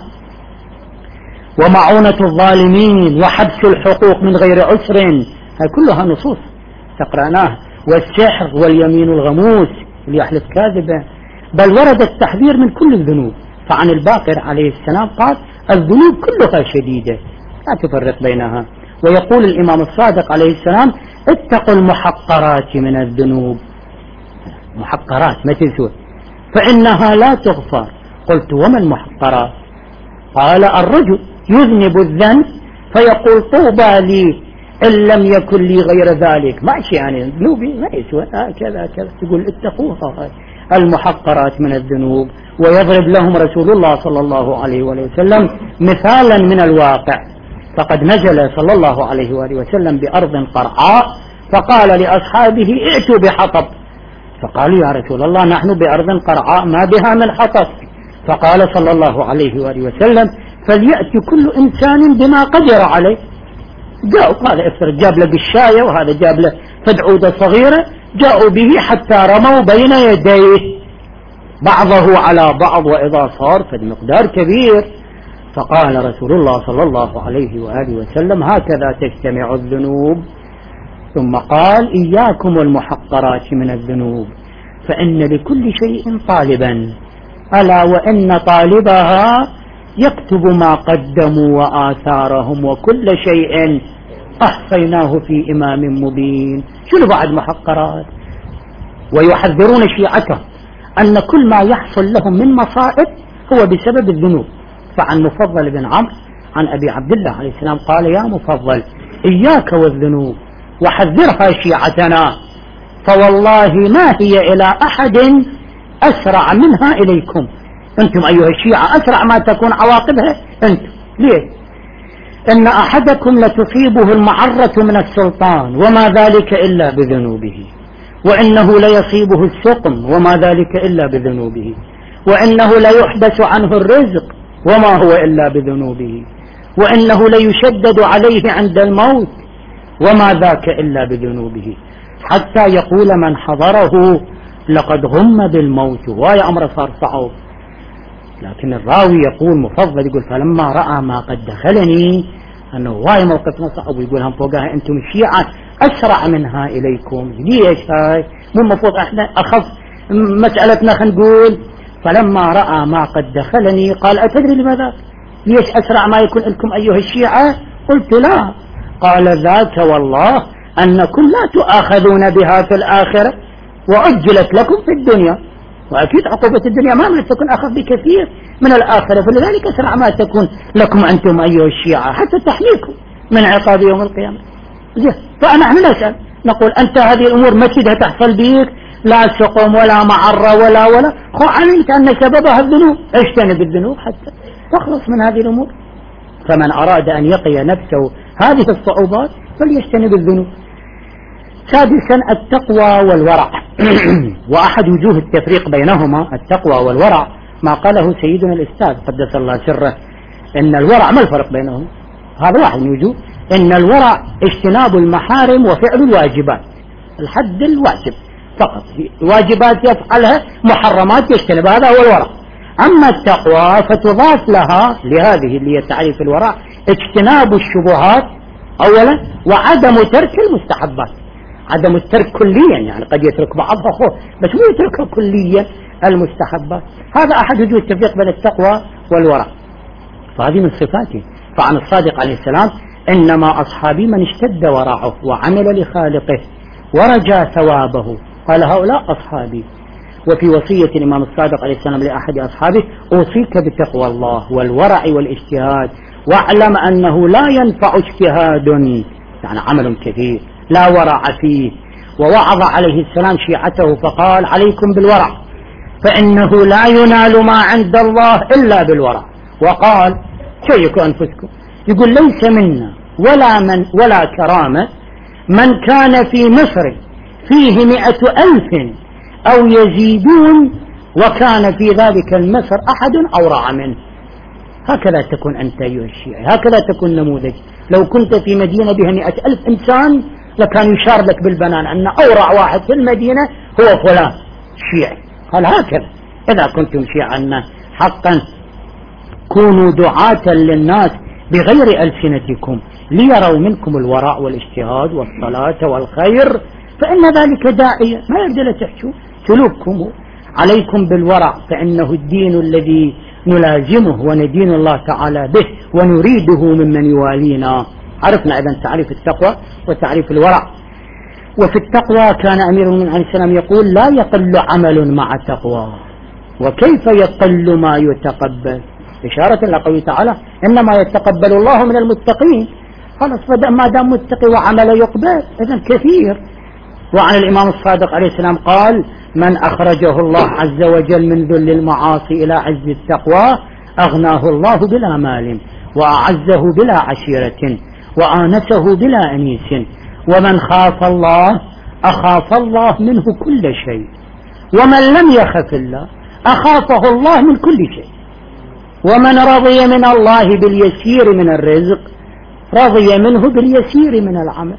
ومعونة الظالمين، وحبس الحقوق من غير عسر، هذه كلها نصوص تقرأناها. والسحر واليمين الغموس اللي يحلف كاذبا. بل ورد التحذير من كل الذنوب. فعن الباقر عليه السلام قال الذنوب كلها شديدة لا تفرق بينها. ويقول الإمام الصادق عليه السلام اتقوا المحقرات من الذنوب، محقرات ما تنسوا، فإنها لا تغفر. قلت وما المحقرات؟ قال الرجل يذنب الذنب فيقول طوبى لي إن لم يكن لي غير ذلك، ماشي يعني ذنوبي ما يسوى كذا كذا، تقول اتقوها المحقرات من الذنوب. ويضرب لهم رسول الله صلى الله عليه وسلم مثالا من الواقع. فقد نزل صلى الله عليه وآله وسلم بأرض قرعاء فقال لأصحابه ائتوا بحطب، فقالوا يا رسول الله نحن بأرض قرعاء ما بها من حطب. فقال صلى الله عليه وآله وسلم فليأتي كل إنسان بما قدر عليه. جاءوا، هذا افتر جاب له بالشاية وهذا جاب له فدعودة صغيرة، جاءوا به حتى رموا بين يديه بعضه على بعض، وإذا صار فالمقدار كبير. فقال رسول الله صلى الله عليه وآله وسلم هكذا تجتمع الذنوب. ثم قال إياكم والمحقرات من الذنوب فإن لكل شيء طالبا، ألا وإن طالبها يكتب ما قدموا وآثارهم وكل شيء أحصيناه في إمام مبين. شنو بعد محقرات؟ ويحذرون شيعته أن كل ما يحصل لهم من مصائب هو بسبب الذنوب. فعن مفضل بن عمرو عن أبي عبد الله عليه السلام قال يا مفضل إياك والذنوب وحذرها شيعتنا، فوالله ما هي إلى أحد أسرع منها إليكم. أنتم أيها الشيعة أسرع ما تكون عواقبها أنتم. ليه؟ إن أحدكم لتصيبه المعرة من السلطان وما ذلك إلا بذنوبه، وإنه ليصيبه السقم وما ذلك إلا بذنوبه، وإنه ليحبس عنه الرزق وما هو إلا بذنوبه، وإنه ليشدد عليه عند الموت وما ذاك إلا بذنوبه، حتى يقول من حضره لقد غم بالموت. ويا أمر صار صعب. لكن الراوي يقول مفضل يقول فلما رأى ما قد دخلني أنه واي موقفنا صعب، يقول هم فوقها أنتم الشيعة أسرع منها إليكم. ليش هاي؟ مو المفروض احنا أخف مسألتنا؟ خلينا نقول فلما رأى ما قد دخلني قال أتدري لماذا؟ ليش أسرع ما يكون لكم أيها الشيعة؟ قلت لا، قال ذاك والله أنكم لا تؤاخذون بها في الآخرة وأجلت لكم في الدنيا، وأكيد عقوبة الدنيا ما تكون أخف بكثير من الآخرة، فلذلك أسرع ما تكون لكم أنتم أيها الشيعة حتى تحميكم من عقاب يوم القيامة. فنحن نسأل نقول أنت هذه الأمور ما تريدها تحصل بيك، لا سقم ولا معرة ولا خو علمت أن سببها الذنوب، اجتنب الذنوب حتى تخلص من هذه الأمور. فمن أراد أن يقي نفسه هذه الصعوبات فليجتنب الذنوب. سادسا التقوى والورع. وأحد وجوه التفريق بينهما التقوى والورع ما قاله سيدنا الأستاذ قدس الله سره، إن الورع ما الفرق بينهم؟ هذا واحد من وجوه. إن الورع اجتناب المحارم وفعل الواجبات، الحد الواجب فقط، واجبات يفعلها، محرمات يجتنب، هذا هو الورع. أما التقوى فتضاف لها لهذه اللي هي تعريف الورع اجتناب الشبهات أولا، وعدم ترك المستحبات، عدم الترك كليا، يعني قد يترك بعضها بس مو يتركها كليا المستحبات. هذا أحد وجوه التفريق بين التقوى والورع، فهذه من صفاته. فعن الصادق عليه السلام إنما أصحابي من اشتد ورعه وعمل لخالقه ورجى ثوابه، قال هؤلاء أصحابي. وفي وصية الإمام الصادق عليه السلام لأحد أصحابه أوصيك بتقوى الله والورع والاجتهاد، واعلم أنه لا ينفع اجتهاد يعني عمل كثير لا ورع فيه. ووعظ عليه السلام شيعته فقال عليكم بالورع فإنه لا ينال ما عند الله إلا بالورع. وقال شيكوا أنفسكم، يقول ليس منا ولا كرامة من كان في مصر فيه 100,000 أو يزيدون وكان في ذلك المصر أحد أورع منه. هكذا تكون أنت أيها الشيعي، هكذا تكون نموذج. لو كنت في مدينة بها 100,000 إنسان لكان يشار لك بالبنان أن أورع واحد في المدينة هو فلان شيعي. قال هكذا إذا كنتم شيعا حقا كونوا دعاة للناس بغير ألسنتكم ليروا منكم الورع والاجتهاد والصلاة والخير، فإن ذلك داعية ما يقدر تحشوا سلوككم. عليكم بالورع فإنه الدين الذي نلازمه وندين الله تعالى به ونريده ممن يوالينا. عرفنا إذن تعريف التقوى وتعريف الورع. وفي التقوى كان أمير المؤمنين عليه السلام يقول لا يقل عمل مع التقوى، وكيف يقل ما يتقبل، إشارة إلى قوله تعالى إنما يتقبل الله من المتقين. خلاص ما دام متقي وعمل يقبل إذن كثير. وعن الإمام الصادق عليه السلام قال من أخرجه الله عز وجل من ذل المعاصي إلى عز التقوى أغناه الله بلا مال وأعزه بلا عشيرة وآنسه بلا أنيس. ومن خاف الله أخاف الله منه كل شيء، ومن لم يخف الله أخافه الله من كل شيء. ومن رضي من الله باليسير من الرزق رضي منه باليسير من العمل.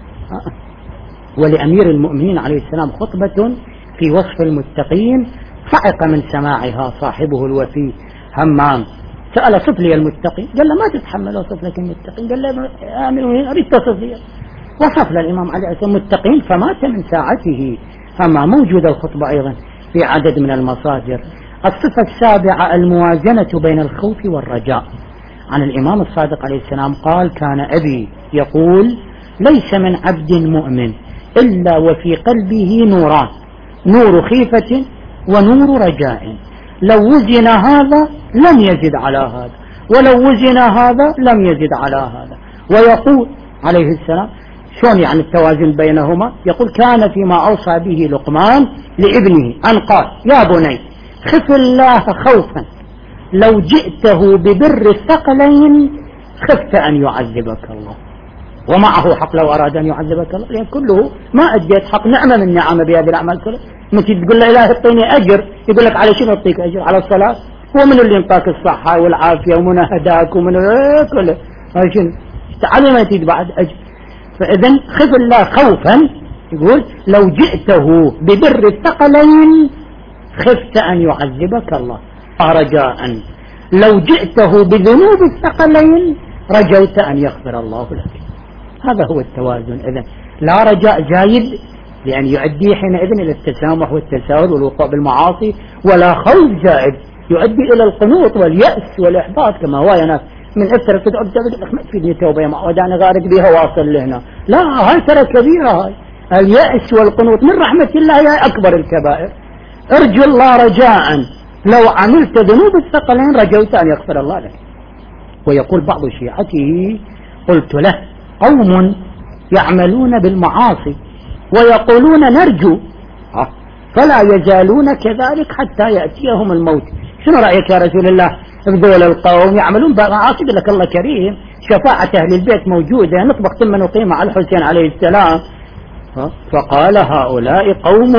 ولأمير المؤمنين عليه السلام خطبة في وصف المتقين صعق من سماعها صاحبه الوفي همام، سأل صف لي المتقي، قال له ما تتحمل وصف لك المتقين، قال له أمير المؤمنين أريد تصف لي، وصف للإمام عليه السلام المتقين فمات من ساعته. همام موجودة الخطبة أيضا في عدد من المصادر. الصفة السابعة الموازنة بين الخوف والرجاء. عن الإمام الصادق عليه السلام قال كان أبي يقول ليس من عبد مؤمن إلا وفي قلبه نوران، نور خيفة ونور رجاء، لو وزن هذا لم يزد على هذا ولو وزن هذا لم يزد على هذا. ويقول عليه السلام شون يعني التوازن بينهما، يقول كان فيما أوصى به لقمان لابنه أن قال يا بني خف الله خوفا لو جئته ببر الثقلين خفت أن يعذبك الله. ومعه حق لو أراد أن يعذبك الله، لأن كله ما أديت حق نعمة من نعمة بهذه الأعمال كلها. متى تقول له إله اعطيني أجر يقول لك على شنو أعطيك أجر؟ على الصلاة. هو من اللي انطاك الصحة والعافية ومن هداك ومن كله شنو تعالى ما تجد بعد أجر. فإذن خف الله خوفا، يقول لو جئته ببر الثقلين خفت أن يعذبك الله. رجاء لو جئته بذنوب الثقلين رجوت أن يغفر الله لك. هذا هو التوازن. إذن لا رجاء زايد لأن يؤدي حينئذ إلى التسامح والتساهل والوقوع بالمعاصي، ولا خوف زائد يؤدي إلى القنوط واليأس والإحباط كما هو ناس من أكثر تدعو ما تفيدني توبة يا معود أنا غارق بها واصل لهنا. لا، هاي ترى كبيرة. هاي اليأس والقنوط من رحمة الله هي أكبر الكبائر. ارجو الله رجاء، لو عملت ذنوب الثقلين رجوت أن يغفر الله لك. ويقول بعض شيعته: قلت له: قوم يعملون بالمعاصي ويقولون نرجو، فلا يزالون كذلك حتى يأتيهم الموت. شنو رأيك يا رسول الله بذول القوم يعملون بالمعاصي؟ لك الله كريم، شفاعة أهل البيت موجودة، نطبق ثم نقيم على الحسين عليه السلام. فقال: هؤلاء قوم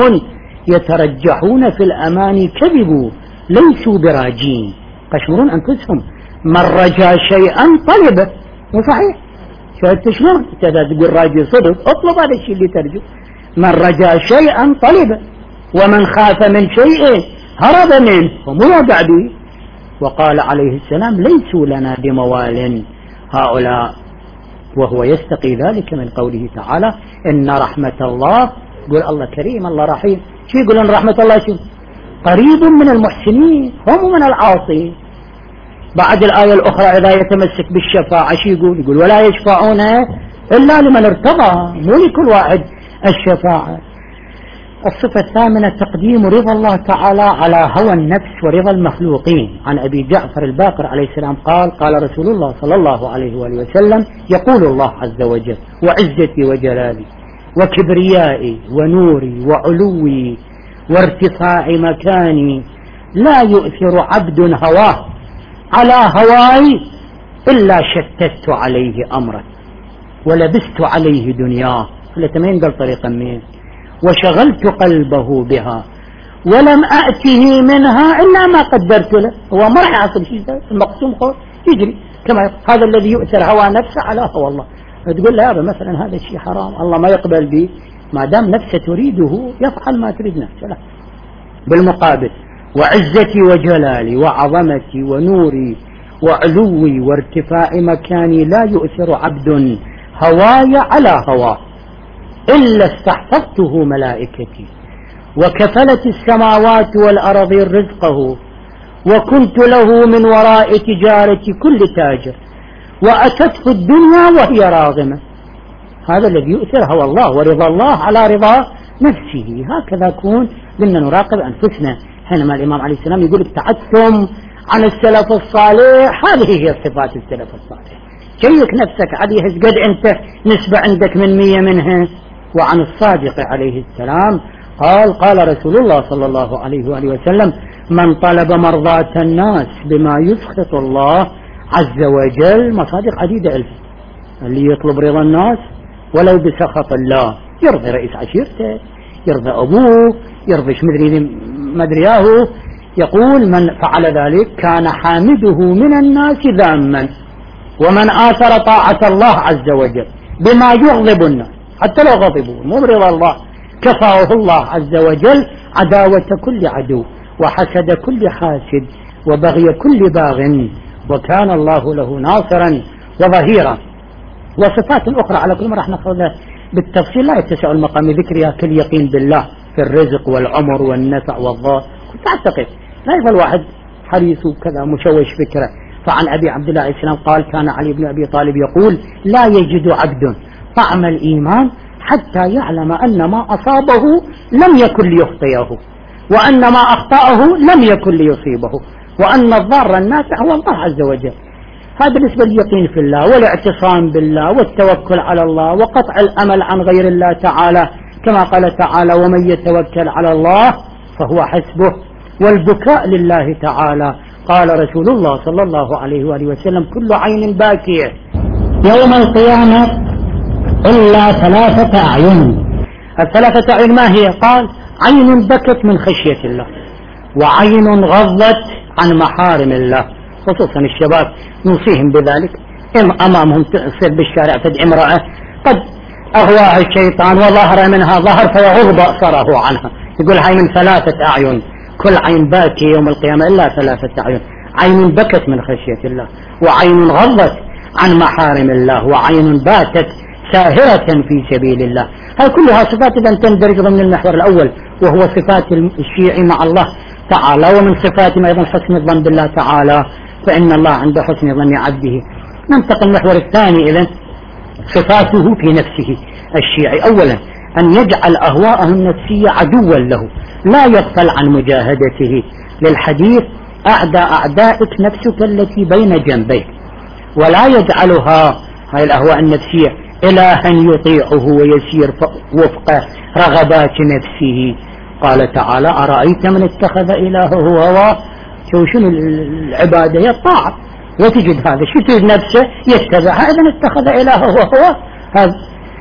يترجحون في الأماني، كذبوا ليسوا براجين، قشمرون أنفسهم. من رجا شيئا طلبه. مو صحيح؟ شو شلون تقول راجي صدق؟ اطلب هذا الشيء اللي ترجو. من رجا شيئا طلبه، ومن خاف من شيء هرب منه ومو وقع به. وقال عليه السلام: ليسوا لنا بموال هؤلاء، وهو يستقي ذلك من قوله تعالى: إن رحمة الله، يقول الله كريم الله رحيم. شو يقول إن رحمة الله شو؟ قريب من المحسنين هم من العاصين. بعد الآية الأخرى: إذا يتمسك بالشفاعة شو يقول؟ يقول: ولا يشفعون إلا لمن ارتضى، مو لكل واحد الشفاعة. الصفة الثامنة: تقديم رضا الله تعالى على هوى النفس ورضا المخلوقين. عن أبي جعفر الباقر عليه السلام قال: قال رسول الله صلى الله عليه وآله وسلم: يقول الله عز وجل: وعزتي وجلالي وكبريائي ونوري وعلوي وارتفاع مكاني لا يؤثر عبد هواه على هواي إلا شتت عليه أمره ولبست عليه دنياه، فلتمين قال طريقا منه، وشغلت قلبه بها ولم أأته منها إلا ما قدرت له. هو ما راح يعصب شيء، المقسوم خور يجري كما هذا الذي يؤثر هوى نفسه على هوى الله. تقول لا مثلا هذا الشيء حرام الله ما يقبل به، ما دام نفسه تريده يفعل ما تريد نفسه. لا، بالمقابل: وعزتي وجلالي وعظمتي ونوري وعلوي وارتفاع مكاني لا يؤثر عبد هواي على هواه إلا استحفظته ملائكتي وكفلت السماوات والأرضين رزقه وكنت له من وراء تجارة كل تاجر وأتته الدنيا وهي راغمة. هذا الذي يؤثر هو الله ورضا الله على رضا نفسه. هكذا كون بدنا نراقب أنفسنا. حينما الإمام عليه السلام يقول: ابتعدتم عن السلف الصالح، هذه هي صفات السلف الصالح. شيك نفسك عليها قد أنت نسبة عندك من 100 منها. وعن الصادق عليه السلام قال: قال رسول الله صلى الله عليه وآله وسلم: من طلب مرضاة الناس بما يسخط الله عز وجل. مصادق عديدة ألف. اللي يطلب رضا الناس ولو بسخط الله، يرضي رئيس عشيرته، يرضي أبوه، يرضي مدرياه. يقول: من فعل ذلك كان حامده من الناس ذاما، ومن آثر طاعة الله عز وجل بما يغضب الناس حتى لو غضبوا مو برضا الله كفاه الله عز وجل عداوة كل عدو وحسد كل حاسد وبغي كل باغ، وكان الله له ناصرا وظهيرا. وصفات أخرى على كل ما راح نأخذها بالتفصيل، لا يتسع المقام ذكرها كاليقين بالله في الرزق والعمر والنفع والضار. تعتقد لا يظل واحد حريص كذا مشوش فكرة. فعن أبي عبد الله عليه السلام قال: كان علي بن أبي طالب يقول: لا يجد عبد طعم الإيمان حتى يعلم أن ما أصابه لم يكن ليخطئه، وأن ما أخطأه لم يكن ليصيبه، وأن الضار النافع هو الله عز وجل. هذا بالنسبة لليقين في الله والاعتصام بالله والتوكل على الله وقطع الأمل عن غير الله تعالى، كما قال تعالى: ومن يتوكل على الله فهو حسبه. والبكاء لله تعالى. قال رسول الله صلى الله عليه وآله وسلم: كل عين باكية يوم القيامة إلا 3 أعين. ال3 أعين ما هي؟ قال: عين بكت من خشية الله، وعين غضت عن محارم الله. خصوصا الشباب نوصيهم بذلك، أمامهم تصير بالشارع تد امرأة قد أغواها الشيطان وظهر منها ظهر فيغض بصره عنها، يقول: هاي من 3 أعين. كل عين باكي يوم القيامة إلا 3 أعين: عين بكت من خشية الله، وعين غضت عن محارم الله، وعين باتت ساهرة في سبيل الله. هذه كلها صفات إذا تندرج ضمن المحور الأول، وهو صفات الشيعي مع الله تعالى. ومن صفاتهم أيضا حسن الظن بالله تعالى فإن الله عند حسن ظن عبده. ننتقل المحور الثاني إذن صفاته في نفسه الشيعي. أولا أن يجعل أهواءه النفسية عدوا له، لا يغفل عن مجاهدته. للحديث أعدى أعدائك نفسك التي بين جنبيك، ولا يجعلها هاي الأهواء النفسية إلها يطيعه ويسير وفق رغبات نفسه. قال تعالى أرأيت من اتخذ إلهه هواه. شنو العبادة؟ هي الطاعة، وتجد هذا شو تجد نفسه يتبعها، إذن اتخذ إلهه هواه. هذا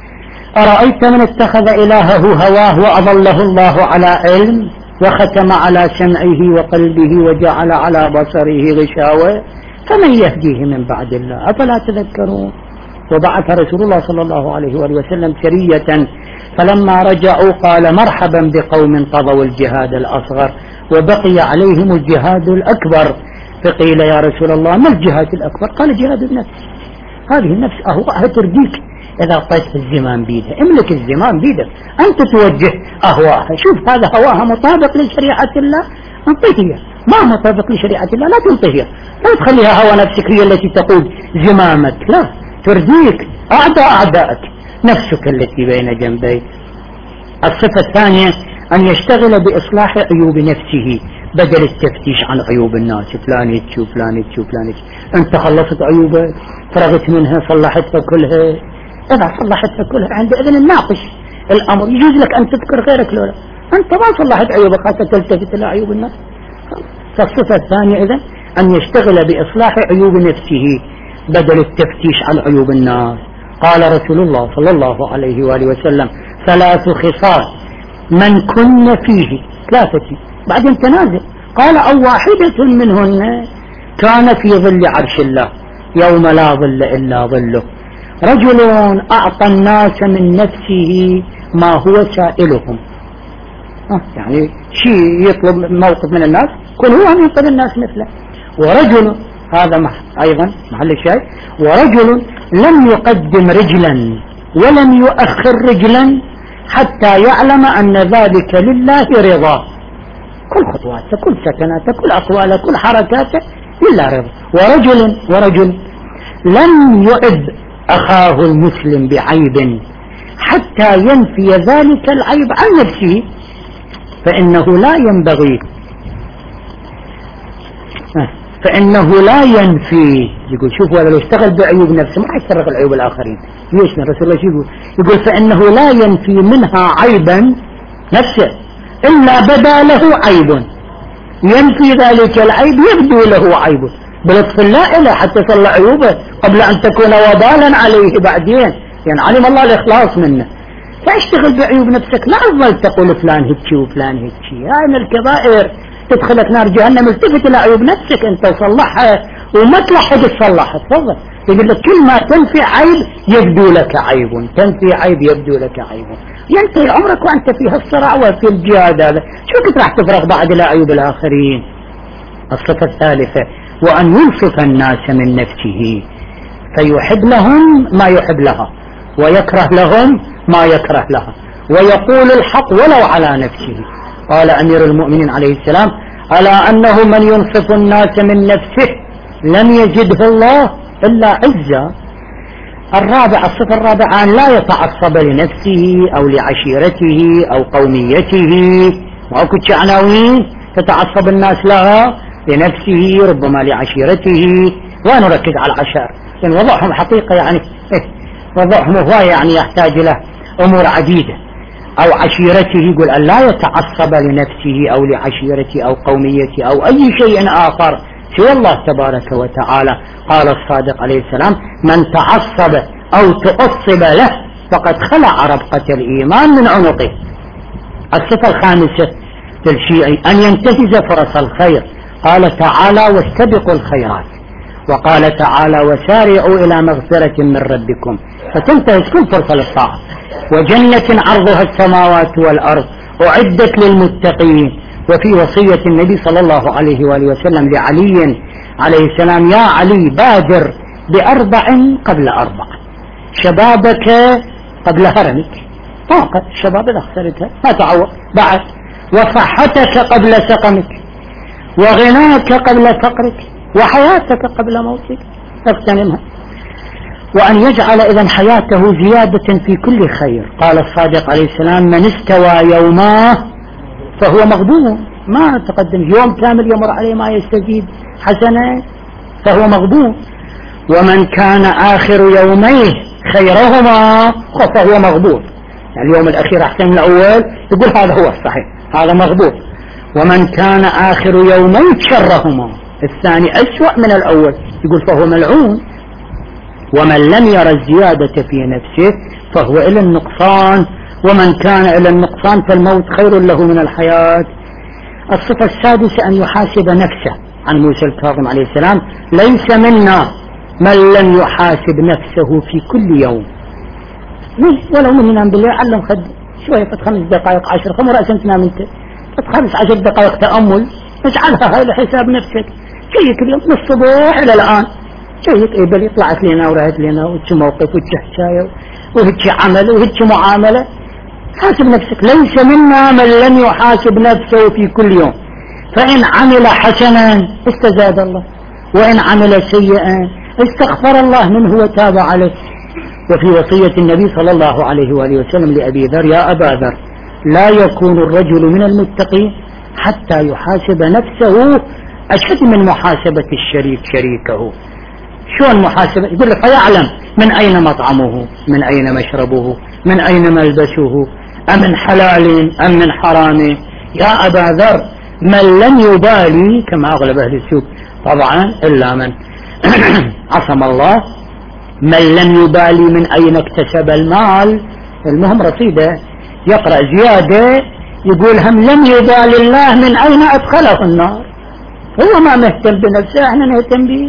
أرأيت من اتخذ إلهه هواه وأضله الله على علم وختم على سمعه وقلبه وجعل على بصره غشاوة فمن يهديه من بعد الله أفلا تذكرون. وبعث رسول الله صلى الله عليه وآله وسلم سرية، فلما رجعوا قال مرحبا بقوم قضوا الجهاد الأصغر وبقي عليهم الجهاد الأكبر. فقيل يا رسول الله ما الجهاد الأكبر؟ قال جهاد النفس. هذه النفس أهواءها ترديك إذا أعطيت الزمام بيدها. املك الزمام بيدك، أنت توجه أهواءها. شوف هذا هواها مطابق لشريعة الله انطيها، ما مطابق لشريعة الله لا تنطيها. لا تخليها هوى نفسك هي التي تقود زمامك، لا، ترديك أعدائك نفسك التي بين جنبيك. الصفة الثانية أن يشتغل بإصلاح عيوب نفسه بدل التفتيش عن عيوب الناس. فلان يتشو فلان يتشو فلان يتشو. أنت خلصت عيوبك، فرغت منها، صلحتها كلها. إذا صلحتها كلها عندئذ نناقش الأمر. يجوز لك أن تذكر غيرك لولا أنت ما صلحت عيوبك حتى تلتفت إلى عيوب الناس. فالصفة الثانية إذن أن يشتغل بإصلاح عيوب نفسه بدل التفتيش عن عيوب الناس. قال رسول الله صلى الله عليه وآله وسلم 3 خصال من كن فيه، 3 بعدين تنازل. قال أو واحدة منهن كان في ظل عرش الله يوم لا ظل إلا ظله. رجل أعطى الناس من نفسه ما هو سائلهم، يعني شيء يطلب موقف من الناس كل هو أن يطلب الناس مثله. ورجل، هذا أيضا محل الشاهد، ورجل لم يقدم رجلا ولم يؤخر رجلا حتى يعلم أن ذلك لله رضاه. كل خطواته، كل سكناته، كل أقواله، كل حركاته لله رضاه. ورجل لم يعد أخاه المسلم بعيب حتى ينفي ذلك العيب عن نفسه فإنه لا ينفي. يقول شوفوا هذا لو اشتغل بعيوب نفسه ما يسترق العيوب الآخرين. ليش الرسول الله يقول فإنه لا ينفي منها عيبا نفسه إلا بدا له عيب، ينفي ذلك العيب يبدو له عيب بلطف الله إله حتى يصلح عيوبه قبل أن تكون وبالا عليه بعدين، يعني علم الله الإخلاص منه. فاشتغل بعيوب نفسك، لا تظل تقول فلان هيك وفلان هيك. هاي من الكبائر تدخلك نار جهنم. التفت إلى عيوب نفسك أنت وصلحها وما تلحق تصلحها. تفضل يقول لك كل ما تنفي عيب يبدو لك عيب، تنفي عيب يبدو لك عيب. ينتهي عمرك وأنت في هالصراع وفي الجهاد هذا، شو كنت راح تفرغ بعد إلى عيوب الآخرين. الصفة الثالثة وأن ينصف الناس من نفسه فيحب لهم ما يحب لها ويكره لهم ما يكره لها ويقول الحق ولو على نفسه. قال أمير المؤمنين عليه السلام ألا أنه من ينصف الناس من نفسه لم يجده الله إلا عزا. الصفة الرابعة أن لا يتعصب لنفسه أو لعشيرته أو قوميته. وأكد عناوين تتعصب الناس لها، لنفسه ربما لعشيرته. ونركز على العشائر لأن وضعهم حقيقة يعني وضعهم هو يعني يحتاج إلى أمور عديدة. أو عشيرته، يقول أن لا يتعصب لنفسه أو لعشيرته أو قوميته أو أي شيء آخر سوى الله تبارك وتعالى. قال الصادق عليه السلام من تعصب أو تعصب له فقد خلع ربقة الإيمان من عنقه. الصفة الخامسة للشيعي أن ينتهز فرص الخير. قال تعالى واستبقوا الخيرات، وقال تعالى وسارعوا إلى مغفرة من ربكم، فتنتهز كل فرصة للطاعة. وجنة عرضها السماوات والأرض أعدت للمتقين. وفي وصية النبي صلى الله عليه وآله وسلم لعلي عليه السلام يا علي بادر ب4 قبل 4، شبابك قبل هرمك، طاقة الشباب إذا اخترتها ما تعوض بعد، وصحتك قبل سقمك، وغناك قبل فقرك، وحياتك قبل موتك فاغتنمها، وأن يجعل إذن حياته زيادة في كل خير. قال الصادق عليه السلام: من استوى يوماه فهو مغبون. ما تقدم يوم كامل يمر عليه ما يستزيد حسنة فهو مغبون. ومن كان آخر يوميه خيرهما فهو مغبون، يعني اليوم الأخير أحسن من الأول يقول هذا هو الصحيح، هذا مغبون. ومن كان آخر يوميه شرهما، الثاني أسوأ من الأول، يقول فهو ملعون. ومن لم ير الزيادة في نفسه فهو إلى النقصان، ومن كان إلى النقصان فالموت خير له من الحياة. الصفة السادسة أن يحاسب نفسه. عن موسى الكاظم عليه السلام: ليس منا من لم يحاسب نفسه في كل يوم. ولو من ينام بالليل علم خد شوية 5 دقائق 10 خمر رأسا تنام انت 15 دقائق تأمل، اجعلها هاي لحساب نفسك. شيك اليوم من الصبح إلى الآن، شيك إيه بل طلعت لنا ورهت لنا وهيك موقف وهيك حكاية وهيك عمل وهيك معاملة. حاسب نفسك. ليس منا من لم يحاسب نفسه في كل يوم، فإن عمل حسنا استزاد الله، وإن عمل سيئا استغفر الله منه وتاب عليه. وفي وصية النبي صلى الله عليه وآله وسلم لأبي ذر: يا أبا ذر، لا يكون الرجل من المتقين حتى يحاسب نفسه أشد من محاسبة الشريك شريكه. شلون محاسبة؟ يقول لك: فيعلم من أين مطعمه، من أين مشربه، من أين ملبسه، أمن حلال أم من حرام. يا أبا ذر، من لم يبالي، كما أغلب أهل السوق طبعا إلا من عصم الله، من لم يبالي من أين اكتسب المال. المهم رصيده يقرأ زيادة يقول: هم لم يبالي الله من أين أدخله النار. هو ما مهتم بنفسه، احنا نهتم به.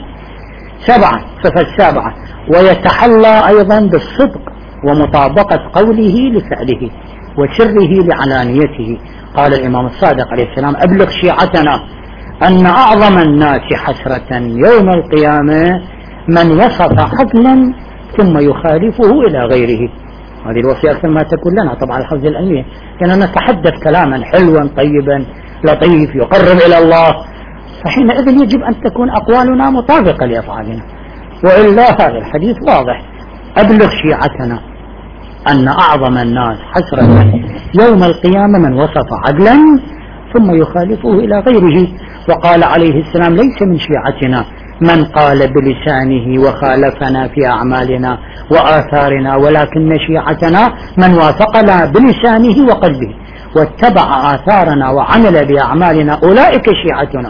7. صفة 7: ويتحلى أيضا بالصدق ومطابقة قوله لفعله وسره لعلانيته. قال الإمام الصادق عليه السلام: أبلغ شيعتنا أن أعظم الناس حسرة يوم القيامة من وصف عدلا ثم يخالفه إلى غيره. هذه الوصية أكثر ما تكون لنا طبعا الحفظ العلمية، لأننا نتحدث كلاما حلوا طيبا لطيف يقرب إلى الله، فحينئذ يجب أن تكون أقوالنا مطابقة لأفعالنا، وإلا هذا الحديث واضح. أبلغ شيعتنا أن أعظم الناس حسرة يوم القيامة من وصف عدلا ثم يخالفه إلى غيره. وقال عليه السلام: ليس من شيعتنا من قال بلسانه وخالفنا في أعمالنا وآثارنا، ولكن شيعتنا من وافقنا بلسانه وقلبه واتبع آثارنا وعمل بأعمالنا، أولئك شيعتنا.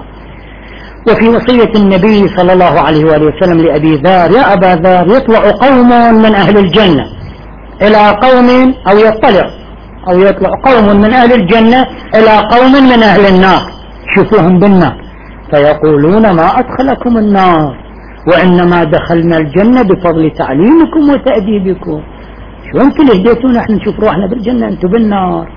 وفي وصية النبي صلى الله عليه وآله وسلم لأبي ذر: يا أبا ذر، يطلع قوم من أهل الجنة إلى قوم، أو يطلع قوم من أهل الجنة إلى قوم من أهل النار، شوفوهم بالنار، فيقولون: ما أدخلكم النار؟ وإنما دخلنا الجنة بفضل تعليمكم وتأديبكم. شو أنتم لهديتونا احنا نشوف روحنا بالجنة أنتم بالنار؟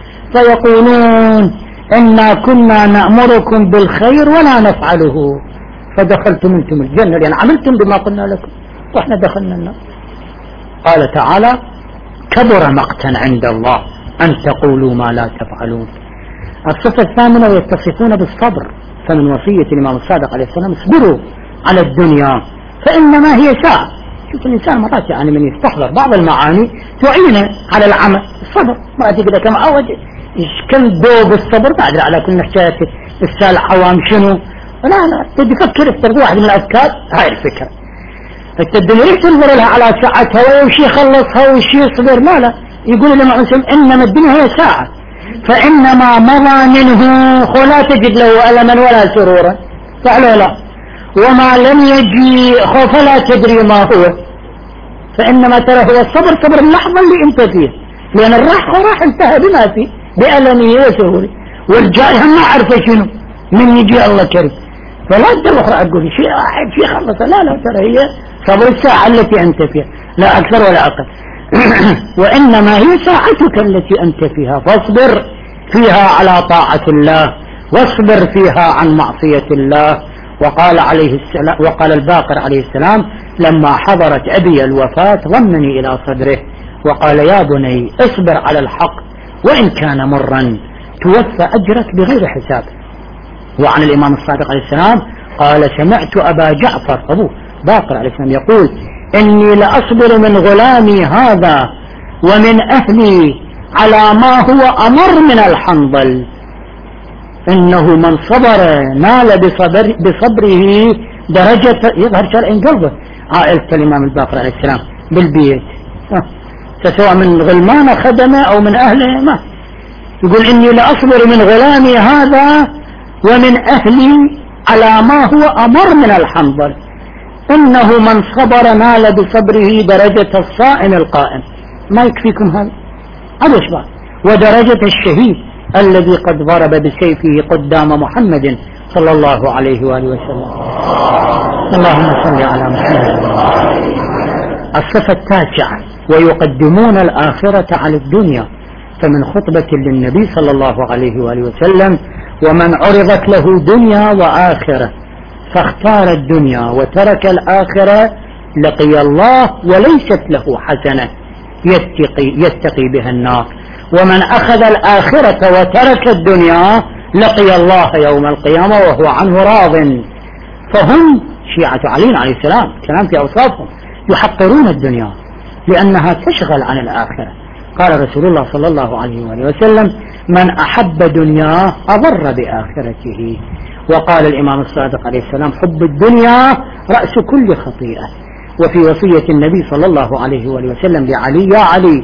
فيقولون: إنا كنا نأمركم بالخير ولا نفعله فدخلتم أنتم الجنة، لأن عملتم بما قلنا لكم وإحنا دخلنا النار. قال تعالى: كبر مقتا عند الله أن تقولوا ما لا تفعلون. الصفة 8: ويتصفون بالصبر. فمن وصية الإمام الصادق عليه السلام: اصبروا على الدنيا فإنما هي ساعة. شوف الإنسان مرات يعني من يستحضر بعض المعاني تعينه على العمل. الصبر مرات يقول كما كم دوب الصبر، ما أدري على كل حكاية السال عوام شنو، لا تبي تفكر افترض واحد من الأفكار هاي الفكرة، الدنيا تنظر لها على ساعتها وشي يخلصها وشي يصبر، لا يقول لما عسم إنما الدنيا هي ساعة، فإنما مضى منه لا تجد له ألما ولا سرورا، فعلا لا، وما لم يجي خوف لا تدري ما هو، فإنما ترى هو الصبر صبر اللحظة اللي انت فيه، لأن راح انتهى بما فيه بألمه وسهوله، والجاي هم ما عرفه شنو من يجي الله كريم، فلا تروح أقول شيء واحد شيء خلص، لا ترى هي صبر الساعة التي أنت فيها لا أكثر ولا أقل وإنما هي ساعتك التي أنت فيها، فاصبر فيها على طاعة الله واصبر فيها عن معصية الله. وقال الباقر عليه السلام: لما حضرت أبي الوفاة ضمني إلى صدره وقال: يا بني اصبر على الحق وإن كان مرا توفى أجرك بغير حساب. وعن الإمام الصادق عليه السلام: قال سمعت أبا جعفر أبو باقر عليه السلام يقول إني لأصبر من غلامي هذا ومن أهلي على ما هو أمر من الحنظل، إنه من صبر نال بصبره درجة. يظهر شرع قلبه عائلة الإمام الباقر عليه السلام بالبيت، سواء من غلمان خدمه أو من أهله، ما يقول إني لأصبر من غلامي هذا ومن أهلي على ما هو أمر من الحنظل، إنه من صبر نال بصبره درجة الصائم القائم. ما يكفيكم هذا؟ هذا إشباه. ودرجة الشهيد الذي قد ضرب بسيفه قدام محمد صلى الله عليه وآله وسلم. اللهم صل على محمد. الصفة التاسعة ويقدمون الآخرة على الدنيا، فمن خطبة للنبي صلى الله عليه وآله وسلم ومن عرضت له دنيا وآخرة فاختار الدنيا وترك الآخرة لقي الله وليست له حسنة يتقي بها النار، ومن أخذ الآخرة وترك الدنيا لقي الله يوم القيامة وهو عنه راض. فهم شيعة علي عليه السلام كلام في أوصافهم يحقرون الدنيا لأنها تشغل عن الآخرة. قال رسول الله صلى الله عليه وسلم من أحب دنياه أضر بآخرته. وقال الإمام الصادق عليه السلام حب الدنيا رأس كل خطيئة. وفي وصية النبي صلى الله عليه وسلم لعلي يا علي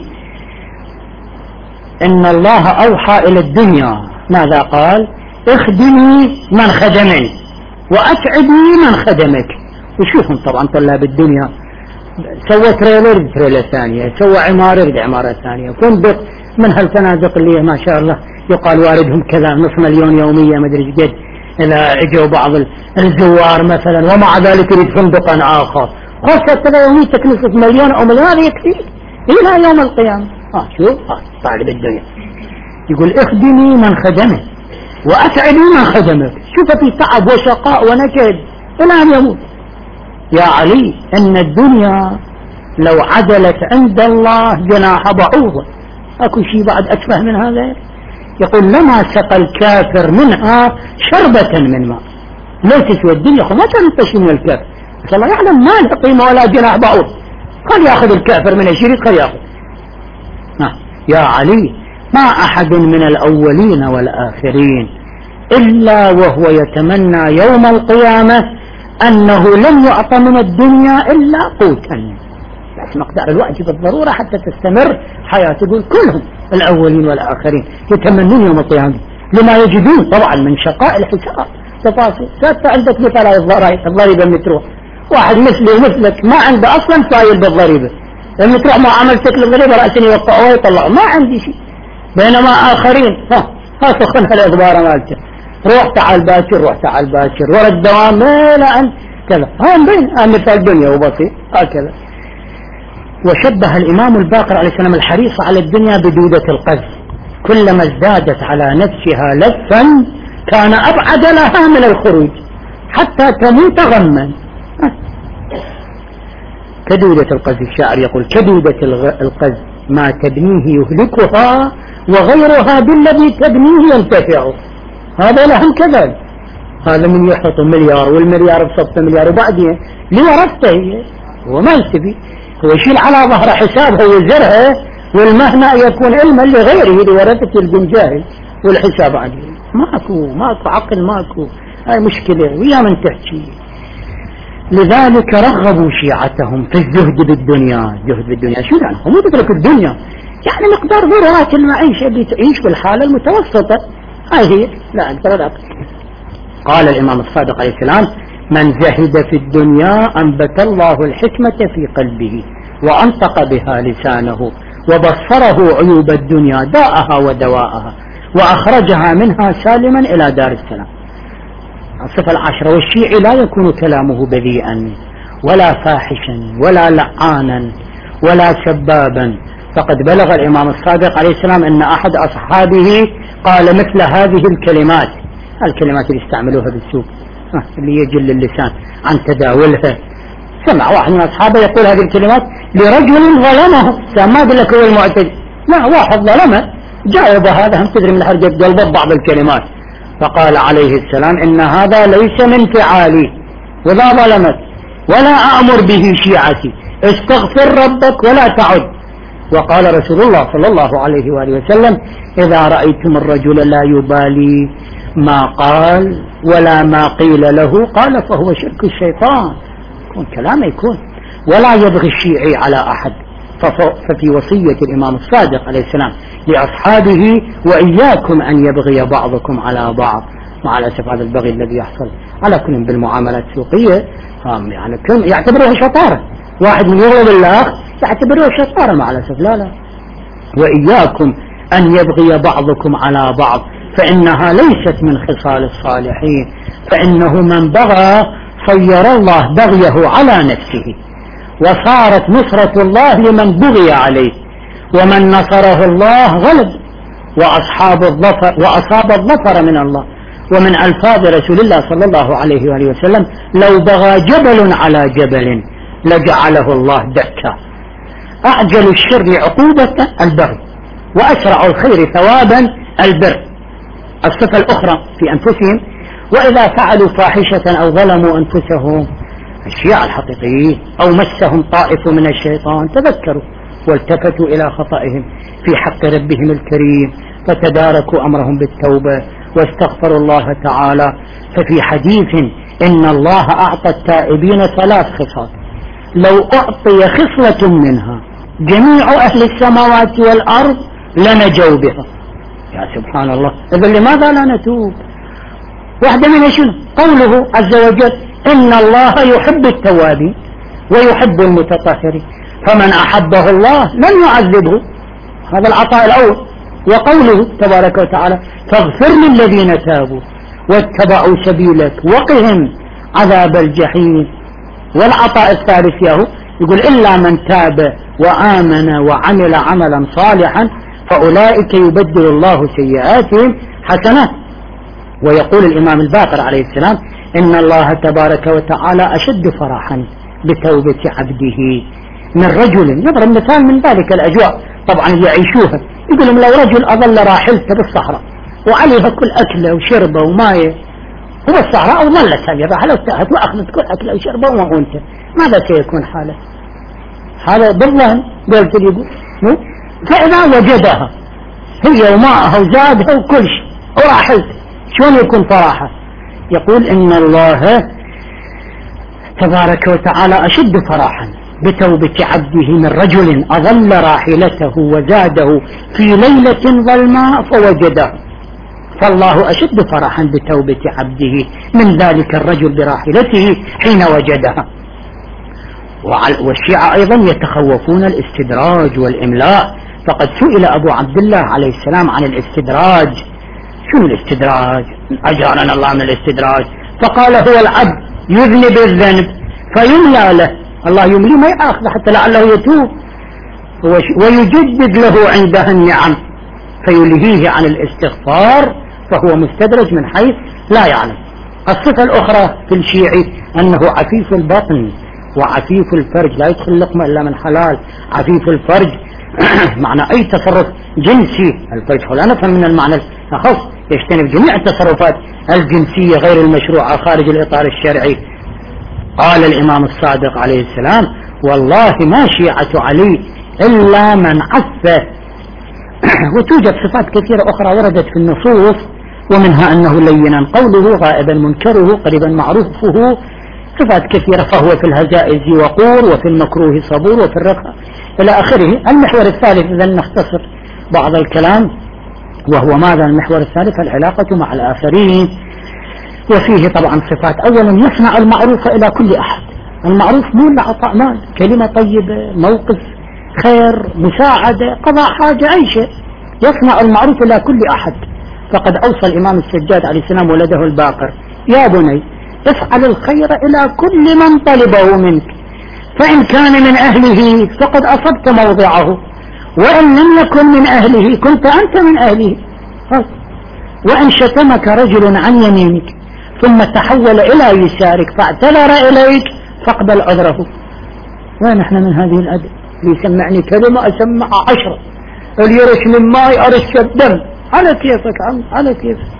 إن الله أوحى إلى الدنيا ماذا قال؟ اخدمي من خدمني وأسعدني من خدمك. وشوفهم طبعا طلاب الدنيا، سوى تريلر ثانية، سوى عمارة عمارة ثانية، فندق من هالفنادق اللي ما شاء الله يقال واردهم كذا نصف مليون يومية ما ادري قد، إلى اجوا بعض الزوار مثلا ومع ذلك يريد فندقا آخر خاصة كذا يومية تكلفة مليون أو مليون يكفي إلى يوم القيامة. شوف طالب الدنيا يقول اخدمي من خدمك وأسعدي من خدمك. شوف في تعب وشقاء ونكد إلى أن يموت. يا علي إن الدنيا لو عدلت عند الله جناح بعوضة، أكو شيء بعد أتفه من هذا؟ يقول لما سقى الكافر منها شربة من ماء. ليس تسوى الدنيا ما تنتشي من الكافر، بس الله يعلم ما له قيمة ولا جناح بعوض. خل يأخذ الكافر من الشريك خل يأخذ. يا علي ما أحد من الأولين والآخرين إلا وهو يتمنى يوم القيامة أنه لم يعطى من الدنيا إلا قوتا، بس مقدار الوقت بالضرورة حتى تستمر حياة. يقول كلهم الأولين والآخرين يتمنون يوم القيامة لما يجدون طبعا من شقاء الحساب تفاصيل. سادة عندك مثلا الضريبة اللي تروح واحد مثلي ومثلك ما عنده أصلا فايل بالضريبة، لما تروح معاملتك للضريبة رأسا يوقعوها ويطلعوا ما عندي شيء، بينما آخرين ها سخنها الإخبار مالته روح تعال باكر ورا الدوام لا أنت كذا. هم بين مثال الدنيا وبسيط هكذا. وشبه الإمام الباقر عليه السلام الحريص على الدنيا بدودة القذف، كلما ازدادت على نفسها لفا كان أبعد لها من الخروج حتى تموت غما. كدودة القذف الشاعر يقول كدودة القذف ما تبنيه يهلكها وغيرها بالذي تبنيه ينتفع. هذا لهم كذلك، هذا من يحط مليار والمليار بصفة مليار وبعدين لورثته هي هو ما يستفي، هو يشيل على ظهر حسابه ويزرها والمهنة يكون علما لغيره لورثته الجنجاهل والحساب عليه. ماكو عقل ماكو، هاي مشكلة ويا من تحكي. لذلك رغبوا شيعتهم في الزهد بالدنيا. زهد بالدنيا شو يعني؟ هم يترك الدنيا يعني مقدار ضرورات المعيشة اللي تعيش بالحالة المتوسطة، هاي هي لا أكثر لا أقل. قال الإمام الصادق عليه السلام من زهد في الدنيا أنبت الله الحكمة في قلبه وأنطق بها لسانه وبصره عيوب الدنيا داءها ودواءها وأخرجها منها سالما إلى دار السلام. الصفة العاشرة والشيعي لا يكون كلامه بذيئا ولا فاحشا ولا لعانا ولا سبابا، فقد بلغ الإمام الصادق عليه السلام أن أحد أصحابه قال مثل هذه الكلمات اللي يستعملوها بالسوق اللي يجل اللسان عن تداولها. سمع واحد من أصحابه يقول هذه الكلمات لرجل ظلمه، ما أقول لك هو المعتدي، لا واحد ظلمه جاوب هذا هم تدري من حرجة قلبه بعض الكلمات، فقال عليه السلام إن هذا ليس من فعالي ولا ظلمت ولا أأمر به شيعتي، استغفر ربك ولا تعد. وقال رسول الله صلى الله عليه وآله وسلم إذا رأيتم الرجل لا يبالي ما قال ولا ما قيل له قال فهو شرك الشيطان، يكون كلامه يكون، ولا يبغي الشيعي على أحد. ففي وصية الإمام الصادق عليه السلام لأصحابه وإياكم أن يبغي بعضكم على بعض. مع الأسف هذا البغي الذي يحصل على كل بالمعاملات السوقية يعني يعتبروها شطارة، واحد من يغلب الآخر يعتبروها شطارة مع الأسف. لا وإياكم أن يبغي بعضكم على بعض فإنها ليست من خصال الصالحين، فإنه من بغى صير الله بغيه على نفسه، وصارت نصرة الله لمن بغي عليه، ومن نصره الله غلب وأصاب الظفر من الله. ومن ألفاظ رسول الله صلى الله عليه وآله وسلم لو بغى جبل على جبل لجعله الله دكا. أعجل الشر عقوبة البغي وأسرع الخير ثوابا البر. الصفة الأخرى في أنفسهم وإذا فعلوا فاحشة أو ظلموا أنفسهم الشيعة الحقيقيين أو مسهم طائف من الشيطان تذكروا والتفتوا إلى خطئهم في حق ربهم الكريم فتداركوا أمرهم بالتوبة واستغفروا الله تعالى. ففي حديث إن الله أعطى التائبين 3 خصال لو أعطي خصلة منها جميع أهل السماوات والأرض لنجوا بها. يا سبحان الله، إذن لماذا لا نتوب؟ واحدة من شنو؟ قوله عز وجل إن الله يحب التوابين ويحب المتطهرين، فمن أحبه الله لن يعذبه، هذا العطاء الأول. وقوله تبارك وتعالى فاغفر للذين تابوا واتبعوا سبيلك وقهم عذاب الجحيم. والعطاء الثالث يقول إلا من تاب وآمن وعمل عملا صالحا فأولئك يبدل الله سيئاتهم حسنات. ويقول الإمام الباقر عليه السلام إن الله تبارك وتعالى أشد فرحا بتوبة عبده من رجل، يضرب مثال من ذلك الأجواء طبعا يعيشوها، يقول لهم لو رجل أظل راحلته بالصحراء وعليها كل أكله وشربه ومايه هو الصحراء وظلت هذه الرحلة وانتهت وأخذت كل أكله وشربه وانتهت، ماذا سيكون حاله؟ هذا بالظهن قلت يقول فإذا وجدها هي وماءها وزادها وكل شيء وراحلت شلون يكون فرحة؟ يقول إن الله تبارك وتعالى أشد فرحا بتوبة عبده من رجل أظل راحلته وزاده في ليلة ظلماء فوجده، فالله أشد فرحا بتوبة عبده من ذلك الرجل براحلته حين وجدها. والشيعة أيضا يتخوفون الاستدراج والإملاء، فقد سئل أبو عبد الله عليه السلام عن الاستدراج. شنو الاستدراج؟ أجارنا الله من الاستدراج. فقال هو العبد يذنب الذنب فيملى له، الله يملي ما يأخذ حتى لعله يتوب ويجدد له عندها النعم فيلهيه عن الاستغفار فهو مستدرج من حيث لا يعلم. الصفة الأخرى في الشيعي أنه عفيف البطن وعفيف الفرج، لا يدخل لقمة إلا من حلال. عفيف الفرج معنى أي تصرف جنسي، الفرج لا نفهم من المعنى الأخص، يجتنب جميع التصرفات الجنسية غير المشروعة خارج الإطار الشرعي. قال الإمام الصادق عليه السلام والله ما شيعة علي إلا من عفه. وتوجد صفات كثيرة أخرى وردت في النصوص، ومنها أنه لينا قوله غائبا منكره قريبا معروفه، صفات كثيرة. فهو في الهزائز وقور وفي المكروه صبور وفي الرقة إلى آخره. المحور الثالث إذا نختصر بعض الكلام، وهو ماذا المحور الثالث؟ العلاقة مع الآخرين. وفيه طبعا صفات، أولا يصنع المعروف إلى كل أحد. المعروف مو إلا عطاء مال، كلمة طيبة، موقف خير، مساعدة، قضاء حاجة، أي شيء. يصنع المعروف إلى كل أحد. فقد أوصى الإمام السجاد عليه السلام ولده الباقر يا بني افعل الخير إلى كل من طلبه منك، فإن كان من أهله فقد أصبت موضعه، وإن لم يكن من أهله كنت أنت من أهله. وإن شتمك رجل عن يمينك ثم تحول إلى يسارك فاعتذر إليك فاقبل عذره. وين احنا من هذه الأدب؟ يسمعني كلمة أسمع 10، اللي يرش من ماي أرش الدم، على كيفك عم، على كيفك.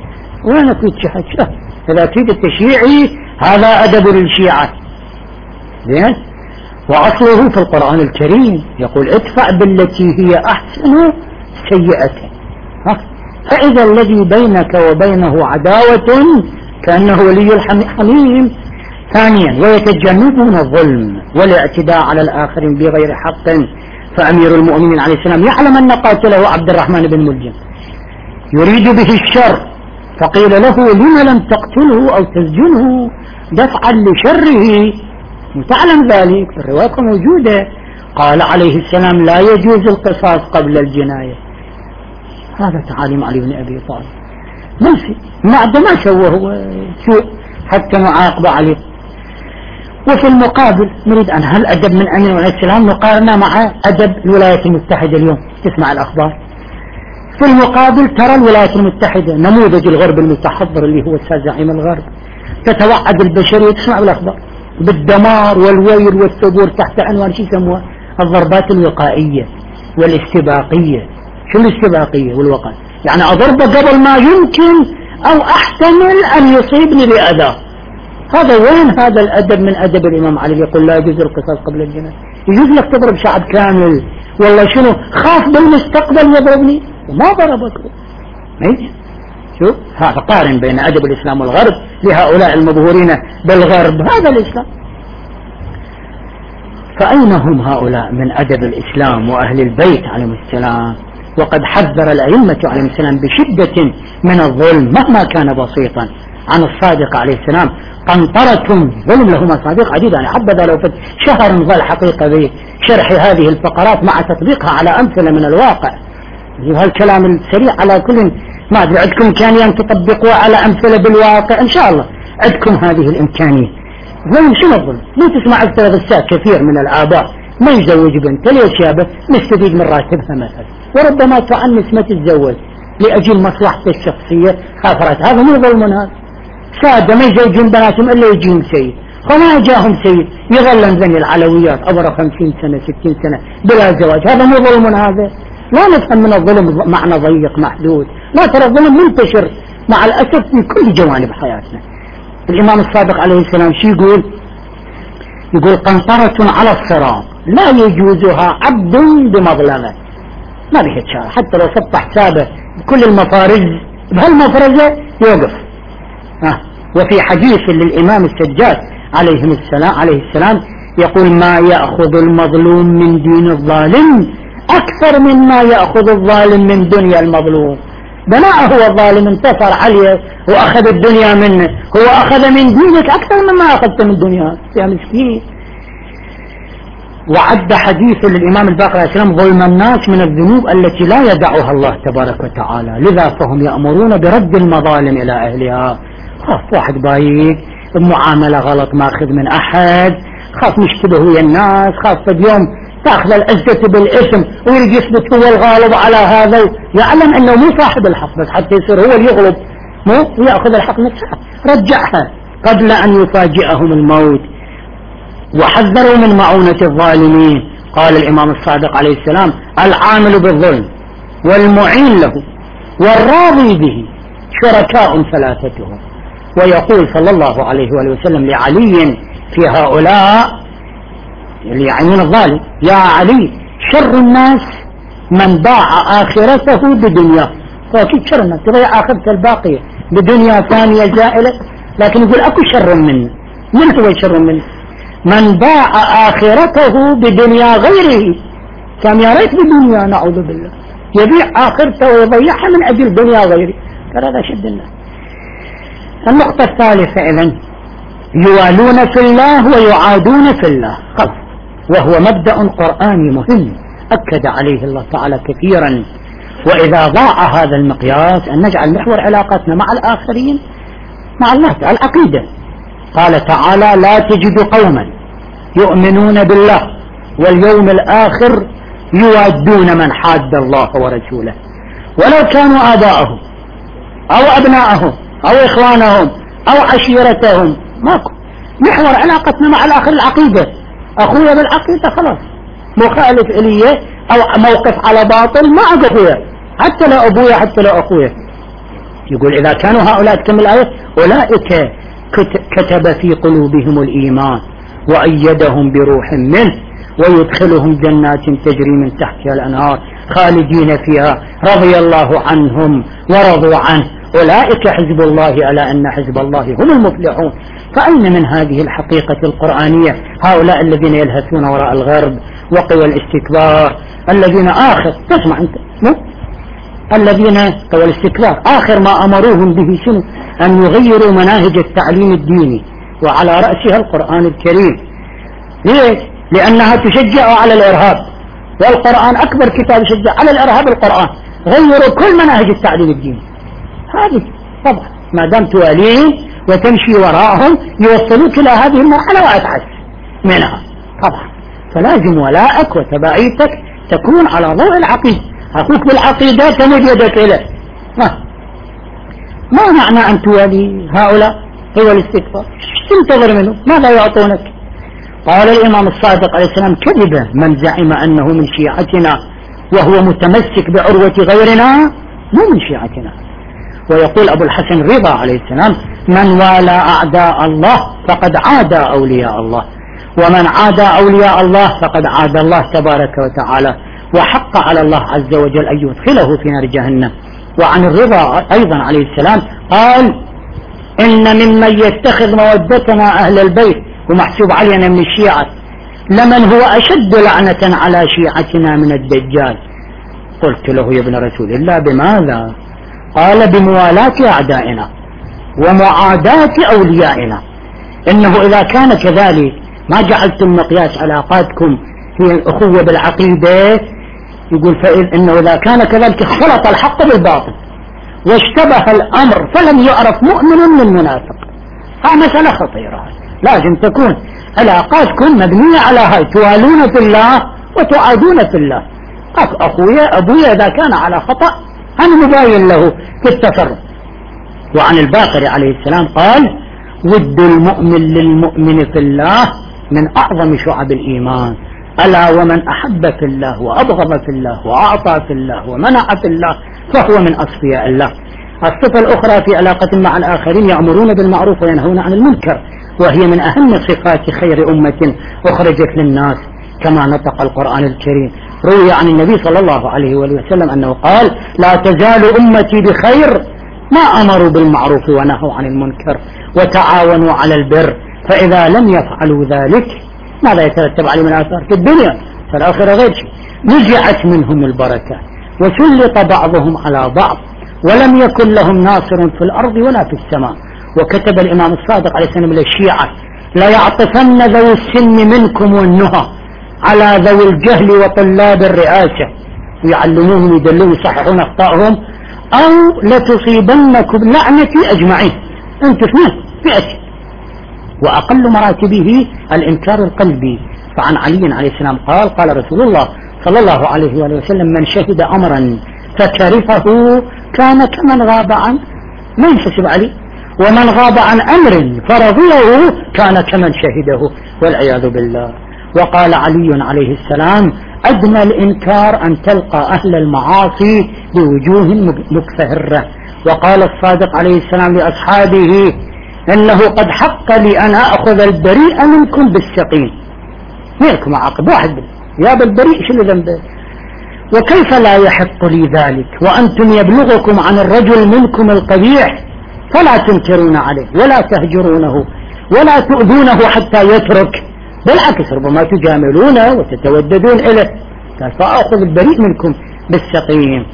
وينك يتشهد؟ إذا تريد التشيعي هذا أدب للشيعة. زين. وأصله في القرآن الكريم يقول ادفع بالتي هي أحسن سيئة. فإذا الذي بينك وبينه عداوة كأنه ولي الحميم. ثانيا ويتجنبون الظلم والاعتداء على الآخرين بغير حق. فأمير المؤمنين عليه السلام يعلم أن قاتله عبد الرحمن بن ملجم يريد به الشر، فقيل له لما لم تقتله أو تسجنه دفعا لشره، تعلم ذلك، الرواية موجودة. قال عليه السلام لا يجوز القصاص قبل الجناية. هذا تعاليم علي بن أبي طالب. ما سوى هو سوء حتى نعاقب عليه. وفي المقابل نريد أن هل أدب من أمير عليه السلام نقارنه مع أدب الولايات المتحدة اليوم. تسمع الأخبار في المقابل ترى الولايات المتحدة نموذج الغرب المتحضر اللي هو زعيم الغرب تتوعد البشرية، تسمع بالأخبار بالدمار والويل والثبور تحت عنوان شو يسموها الضربات الوقائية والاستباقية. شو الاستباقية والوقائية؟ يعني أضربه قبل ما يمكن أو أحتمل أن يصيبني بأذى. هذا وين هذا الأدب من أدب الإمام علي يقول لا يجوز القصاص قبل الجناية؟ يجوز لك تضرب شعب كامل والله شنو خاف بالمستقبل يضربني وما ضربك. شوف هذا قارن بين أدب الإسلام والغرب لهؤلاء المظهورين بالغرب. هذا الإسلام. فأين هم هؤلاء من أدب الإسلام وأهل البيت عليهم السلام؟ وقد حذر الأئمة عليهم السلام بشدة من الظلم مهما كان بسيطا عن الصادق عليه السلام. قنطرة ظلم له مصادق عديدة. أنا حبذا لو فت شهر نظل حقيقة بشرح هذه الفقرات مع تطبيقها على أمثلة من الواقع. وهالكلام السريع على كل ما أدري عندكم إمكانية أن تطبقوها على أمثلة بالواقع إن شاء الله عندكم هذه الإمكانية. ظلم شنو الظلم؟ مو تسمع أكثر غساء كثير من الآباء ما يزوج بنته ليش يابه نستفيد من راتبها مثلا، وربما تعنس ما تتزوج لأجل مصلحته الشخصية خافرت. هذا مو ظلم. هذا سادة ما يزوجون بناتهم إلا يجيهم سيد، فما جاهم سيد يظل زي العلويات عبر 50 سنة 60 سنة بلا زواج. هذا مو ظلم. هذا لا نفهم من الظلم معنى ضيق محدود. لا ترى الظلم منتشر مع الأسف في كل جوانب حياتنا. الإمام الصادق عليه السلام شو يقول قنطرة على الصراط لا يجوزها عبد بمظلمة. ما بيهتشار حتى لو سطح حسابه بكل المفارز بهالمفرزة يوقف. وفي حديث للإمام السجاد عليه السلام يقول ما يأخذ المظلوم من دين الظالم أكثر مما يأخذ الظالم من دنيا المظلوم. بناء هو الظالم انتصر عليه وأخذ الدنيا منه، هو أخذ من دينك أكثر مما أخذت من دنيا يا مسكين. وعد حديث للإمام الباقر عليه السلام ظلم الناس من الذنوب التي لا يدعها الله تبارك وتعالى، لذا فهم يأمرون برد المظالم إلى أهلها. خاف واحد بايك المعاملة غلط ماخذ من أحد، خاف مشتبه ويا الناس، خاف اليوم تأخذ العزة بالاسم ويريد يثبت هو الغالب على هذا، يعلم أنه مو صاحب الحق بس حتى يصير هو اللي يغلب مو ويأخذ الحق نفسه رجعها قبل أن يفاجئهم الموت. وحذروا من معونة الظالمين. قال الإمام الصادق عليه السلام العامل بالظلم والمعين له والراضي به شركاء ثلاثتهم. ويقول صلى الله عليه وآله وسلم لعلي في هؤلاء اللي يعنون الظالم يا علي شر الناس من باع آخرته بدنيا. فأكيد شر الناس تضيع آخرته الباقية بدنيا ثانية زائلة، لكن يقول أكو شر منه. من هو شر منه؟ من باع آخرته بدنيا غيره. كان يا ريت بدنيا نعوذ بالله يبيع آخرته ويضيعها من أجل دنيا غيره. ترى هذا شد الله. النقطة الثالثة إذن يوالون في الله ويعادون في الله خلص، وهو مبدأ قرآني مهم أكد عليه الله تعالى كثيرا. وإذا ضاع هذا المقياس أن نجعل محور علاقتنا مع الآخرين مع الله تعالى العقيدة. قال تعالى لا تجد قوما يؤمنون بالله واليوم الآخر يوادون من حاد الله ورسوله ولو كانوا آباءهم أو أبناءهم أو إخوانهم أو عشيرتهم. ماكو محور علاقتنا مع الآخر العقيدة. أخويا بالعقيدة خلاص مخالف إليه أو موقف على باطل ما أخويا حتى لو أبويا حتى لو أخويا. يقول إذا كانوا هؤلاء تكمل الآية أولئك كتب في قلوبهم الإيمان وأيدهم بروح منه ويدخلهم جنات تجري من تحتها الأنهار خالدين فيها رضي الله عنهم ورضوا عنه أولئك حزب الله ألا إن حزب الله هم المفلحون. فأين من هذه الحقيقة القرآنية هؤلاء الذين يلهثون وراء الغرب وقوى الاستكبار الذين تسمع أنت الذين قوى الاستكبار آخر ما أمروهم به شنو؟ أن يغيروا مناهج التعليم الديني وعلى رأسها القرآن الكريم. ليش؟ لأنها تشجع على الإرهاب، والقرآن أكبر كتاب يشجع على الإرهاب القرآن. غيروا كل مناهج التعليم الديني. هذه طبعا ما دام توالين وتمشي وراءهم يوصلوك إلى هذه المرحلة وأتعس منها طبعا. فلازم ولاءك وتبعيتك تكون على ضوء العقيدة. أخوك بالعقيدة تمد يدك إليه. ما معنى أن توالي هؤلاء هو الاستكبار؟ تنتظر منه؟ ماذا يعطونك؟ قال الإمام الصادق عليه السلام كذب من زعم أنه من شيعتنا وهو متمسك بعروة غيرنا مو من شيعتنا. ويقول أبو الحسن الرضا عليه السلام من والى أعداء الله فقد عادى أولياء الله، ومن عادى أولياء الله فقد عادى الله تبارك وتعالى، وحق على الله عز وجل أن يدخله في نار جهنم. وعن الرضا أيضا عليه السلام قال إن ممن يتخذ مودتنا أهل البيت ومحسوب علينا من الشيعة لمن هو أشد لعنة على شيعتنا من الدجال. قلت له يا ابن رسول الله بماذا؟ قال بموالاة أعدائنا ومعاداة أوليائنا. إنه إذا كان كذلك ما جعلتم مقياس علاقاتكم هي الأخوة بالعقيدة، يقول إنه إذا كان كذلك اختلط الحق بالباطل واشتبه الأمر فلم يعرف مؤمن من منافق. هذه مسألة خطيرة. لازم تكون علاقاتكم مبنية على هاي، توالون في الله وتعادون في الله. أخويا أبويا إذا كان على خطأ أنا مباين له في التصرف. وعن الباقر عليه السلام قال ود المؤمن للمؤمن في الله من أعظم شعب الإيمان، ألا ومن أحب في الله وأبغض في الله وأعطى في الله ومنع في الله فهو من أصفياء الله. الصفة الأخرى في علاقة مع الآخرين يأمرون بالمعروف وينهون عن المنكر، وهي من أهم صفات خير أمة أخرجت للناس كما نطق القرآن الكريم. روي عن النبي صلى الله عليه وسلم أنه قال لا تزال أمتي بخير ما أمروا بالمعروف ونهوا عن المنكر وتعاونوا على البر، فإذا لم يفعلوا ذلك ماذا يترتب عليه من آثار في الدنيا؟ فالآخرة غير شيء. نزعت منهم البركة وسلط بعضهم على بعض ولم يكن لهم ناصر في الأرض ولا في السماء. وكتب الإمام الصادق عليه السلام للشيعة لا يعطفن ذوي السن منكم والنهى على ذوي الجهل وطلاب الرئاسة ويعلموهم يدلون يصححون أخطائهم أو لتصيبنكم لعنتي أجمعين. أنت فئة. وأقل مراتبه الإنكار القلبي. فعن علي عليه السلام قال رسول الله صلى الله عليه وآله وسلم من شهد أمرا فكرهه كان كمن غاب عن ما ينحسب عليه، ومن غاب عن أمر فرضيه كان كمن شهده والعياذ بالله. وقال علي عليه السلام أدنى الإنكار أن تلقى أهل المعاصي بوجوه مكفهرة. وقال الصادق عليه السلام لأصحابه إنه قد حق لي أن أخذ البريء منكم بالسقيم. مالكم عقب واحد يا بالبريء شو ذنبه؟ وكيف لا يحق لي ذلك وأنتم يبلغكم عن الرجل منكم القبيح فلا تنكرون عليه ولا تهجرونه ولا تؤذونه حتى يترك، بالعكس ربما تجاملونه وتتوددون إليه، فأخذ البريء منكم بالسقيم.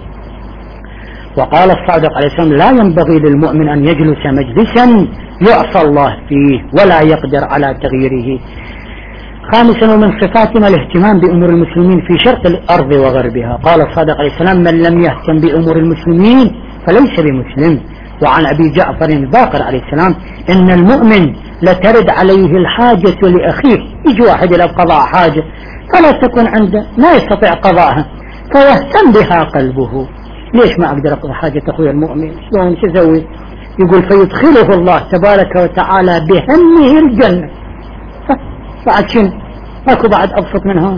وقال الصادق عليه السلام لا ينبغي للمؤمن أن يجلس مجلسا يعصى الله فيه ولا يقدر على تغييره. خامسا ومن صفاتنا الاهتمام بأمور المسلمين في شرق الأرض وغربها. قال الصادق عليه السلام من لم يهتم بأمور المسلمين فليس بمسلم. وعن أبي جعفر الباقر عليه السلام إن المؤمن لترد عليه الحاجة لأخيه، يجي واحد إلى قضاء حاجة فلا تكون عنده ما يستطيع قضاءها فيهتم بها قلبه. ليش ما أقدر أقضي حاجة أخوي المؤمن؟ شلون شو أسوي؟ يقول فيدخله الله تبارك وتعالى بهمه الجنة. بعد شنو؟ ماكو بعد أبسط منها.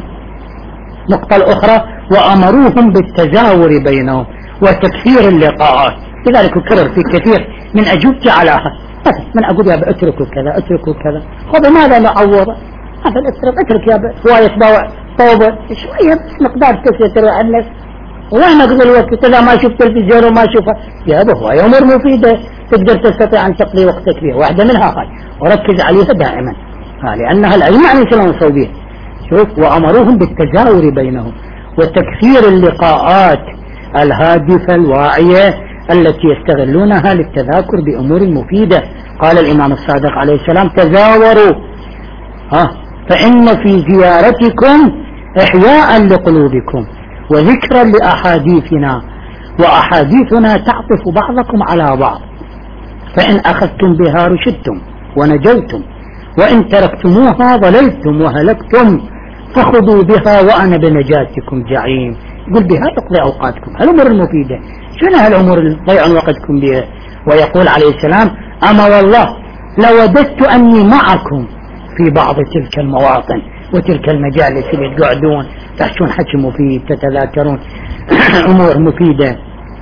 النقطة الأخرى وأمروهم بالتزاور بينهم وتكثير اللقاءات. لذلك يكرر في كثير من أجوبتي علىها. من أقول يا اتركوا كذا اتركوا كذا، خذ ماذا نعوضه؟ هذا اترك يا هواية طوبة شوية بس مقدار تسيطر على النفس. وين أقضي الوقت إذا ما شفت تلفزيون وما شوفه؟ يا هواية أمور مفيدة تقدر تستطيع أن تقضي وقتك فيها، واحدة منها هاي وركز عليها دائما لأنها الأئمة عليه السلام وصوا بها. شوف، وأمروهم بالتجاور بينهم وتكثير اللقاءات الهادفة الواعية التي يستغلونها للتذاكر بأمور مفيدة. قال الإمام الصادق عليه السلام: تزاوروا فإن في زيارتكم إحياء لقلوبكم وذكرا لأحاديثنا، وأحاديثنا تعطف بعضكم على بعض، فإن أخذتم بها رشدتم ونجوتم، وإن تركتموها ضللتم وهلكتم، فخذوا بها وأنا بنجاتكم زعيم. يقول بها تقضي أوقاتكم، الأمور المفيدة. شنو هالأمور اللي تضيعون وقتكم بها؟ ويقول عليه السلام: أما والله لوددت أني معكم في بعض تلك المواطن وتلك المجالس اللي تقعدون تحشون حكي مفيد تتذاكرون أمور مفيدة.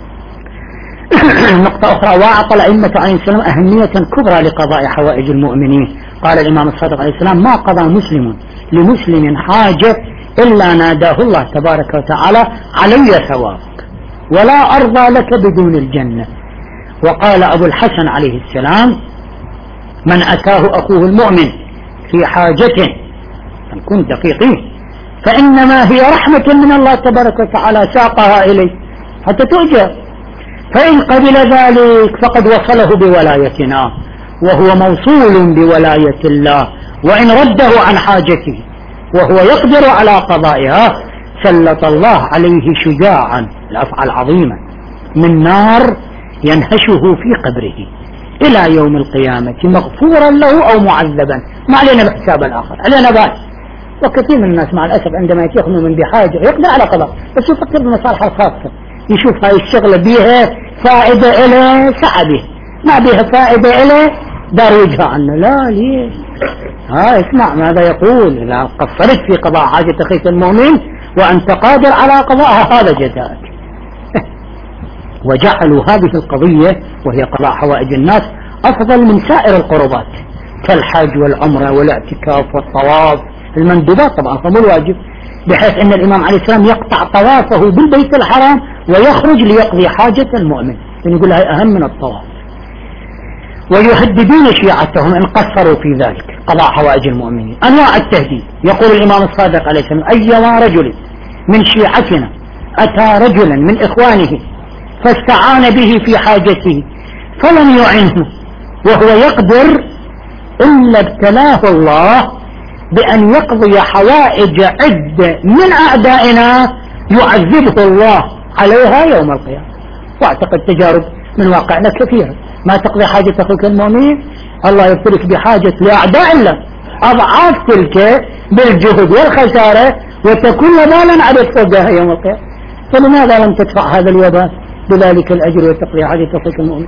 نقطة أخرى: وأعطى الأئمة عليه السلام أهمية كبرى لقضاء حوائج المؤمنين. قال الإمام الصادق عليه السلام: ما قضى مسلم لمسلم حاجة إلا ناداه الله تبارك وتعالى: علي ثوابك ولا أرضى لك بدون الجنة. وقال أبو الحسن عليه السلام: من أتاه أخوه المؤمن في حاجة، نكون دقيقين، فإنما هي رحمة من الله تبارك وتعالى ساقها إليه حتى تؤجر، فإن قبل ذلك فقد وصله بولايتنا وهو موصول بولاية الله، وإن رده عن حاجته وهو يقدر على قضائها سلط الله عليه شجاعا، الأفعال عظيمة، من نار ينهشه في قبره إلى يوم القيامة مغفورا له أو معذبا. ما علينا بحساب الآخر، علينا بال. وكثير من الناس مع الأسف عندما يتيقنوا من بحاجة يقدر على قضاء، بس يفكر بمصالحه الخاصة، يشوف هاي الشغلة بيها فائدة إله سعى به، ما بيها فائدة إله دار وجهه عنه. لا، ليه؟ اسمع ماذا يقول: إذا قصرت في قضاء حاجة أخيك المؤمن وأنت قادر على قضاءها هذا جزاءك. وجعلوا هذه القضية وهي قضاء حوائج الناس أفضل من سائر القربات كالحج والعمرة والاعتكاف والطواف، المندوبات طبعا فمو الواجب، بحيث أن الإمام عليه السلام يقطع طوافه بالبيت الحرام ويخرج ليقضي حاجة المؤمن، يعني يقول هاي أهم من الطواف. ويهددون شيعتهم إن قصروا في ذلك قضاء حوائج المؤمنين. أنواع التهديد: يقول الإمام الصادق عليه السلام: أيما رجل من شيعتنا أتى رجلا من إخوانه فاستعان به في حاجته فلم يعنه وهو يقدر إلا ابتلاه الله بأن يقضي حوائج عدة من أعدائنا يعذبه الله عليها يوم القيامة. واعتقد تجارب من واقعنا كثيرة، ما تقضي حاجة أخوك المؤمن الله يبتلك بحاجة لأعداء الله أضعاف تلك بالجهد والخسارة، وتكون وبالا عليك فوقها يوم القيامة. فلماذا لم تدفع هذا الوباء بذلك الأجر وتقضي حاجة أخوك المؤمن؟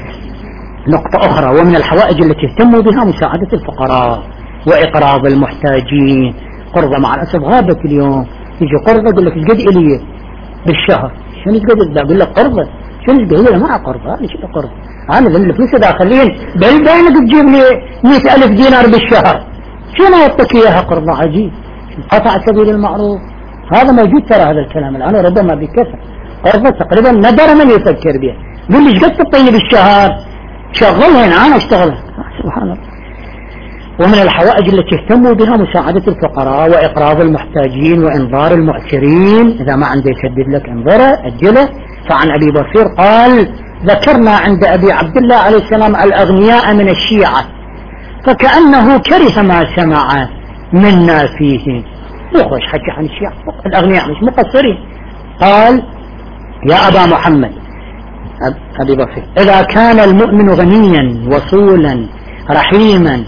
نقطة أخرى: ومن الحوائج التي اهتموا بها مساعدة الفقراء وإقراض المحتاجين. قرضة مع الأسف غابت اليوم، يجي قرضة يقول لك ايش قد إلي بالشهر؟ شنو ايش قد؟ أقول لك قرضة، شنو ايش قد؟ ما قرضة، هذا شنو قرضة؟ أنا ذم الفلوس داخلين بينك تجيب لي 100,000 دينار بالشهر، شنو أعطيك إياها قرضة؟ عجيب. قطع سبيل المعروف، هذا موجود ترى هذا الكلام الآن ربما بكثرة. قرضة تقريبا ندر من يفكر بها، قل لي ايش قد تعطيني بالشهر؟ شغلها هنا أنا أشتغلها. سبحان الله. ومن الحوائج التي اهتموا بها مساعدة الفقراء وإقراض المحتاجين وإنظار المعسرين، إذا ما عنده يسدد لك انظره أجله. فعن أبي بصير قال: ذكرنا عند أبي عبد الله عليه السلام الأغنياء من الشيعة فكأنه كره ما سمع منا فيه. يخرج حكي عن الشيعة، الأغنياء مش مقصرين. قال: يا أبا محمد أبي بصير، إذا كان المؤمن غنيا وصولا رحيما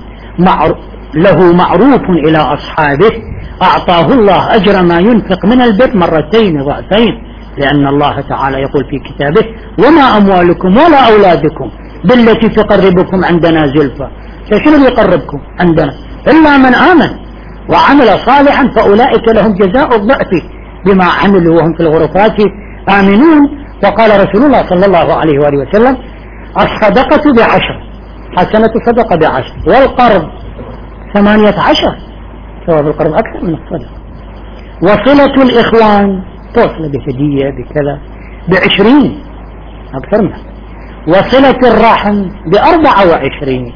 له معروف إلى أصحابه أعطاه الله أجر ما ينفق من البر مرتين ضعفين، لأن الله تعالى يقول في كتابه: وما أموالكم ولا أولادكم بالتي تقربكم عندنا زلفى. فشنو يقربكم عندنا؟ إلا من آمن وعمل صالحا فأولئك لهم جزاء الضعف بما عملوا وهم في الغرفات آمنون وقال رسول الله صلى الله عليه وآله وسلم: الصدقة ب10، حسنة صدقة ب10، والقرض 18، ثواب القرض أكثر من الصدقة. وصلة الإخوان توصل بهدية بكذا ب20 أكثر منها. وصلة الرحم ب24.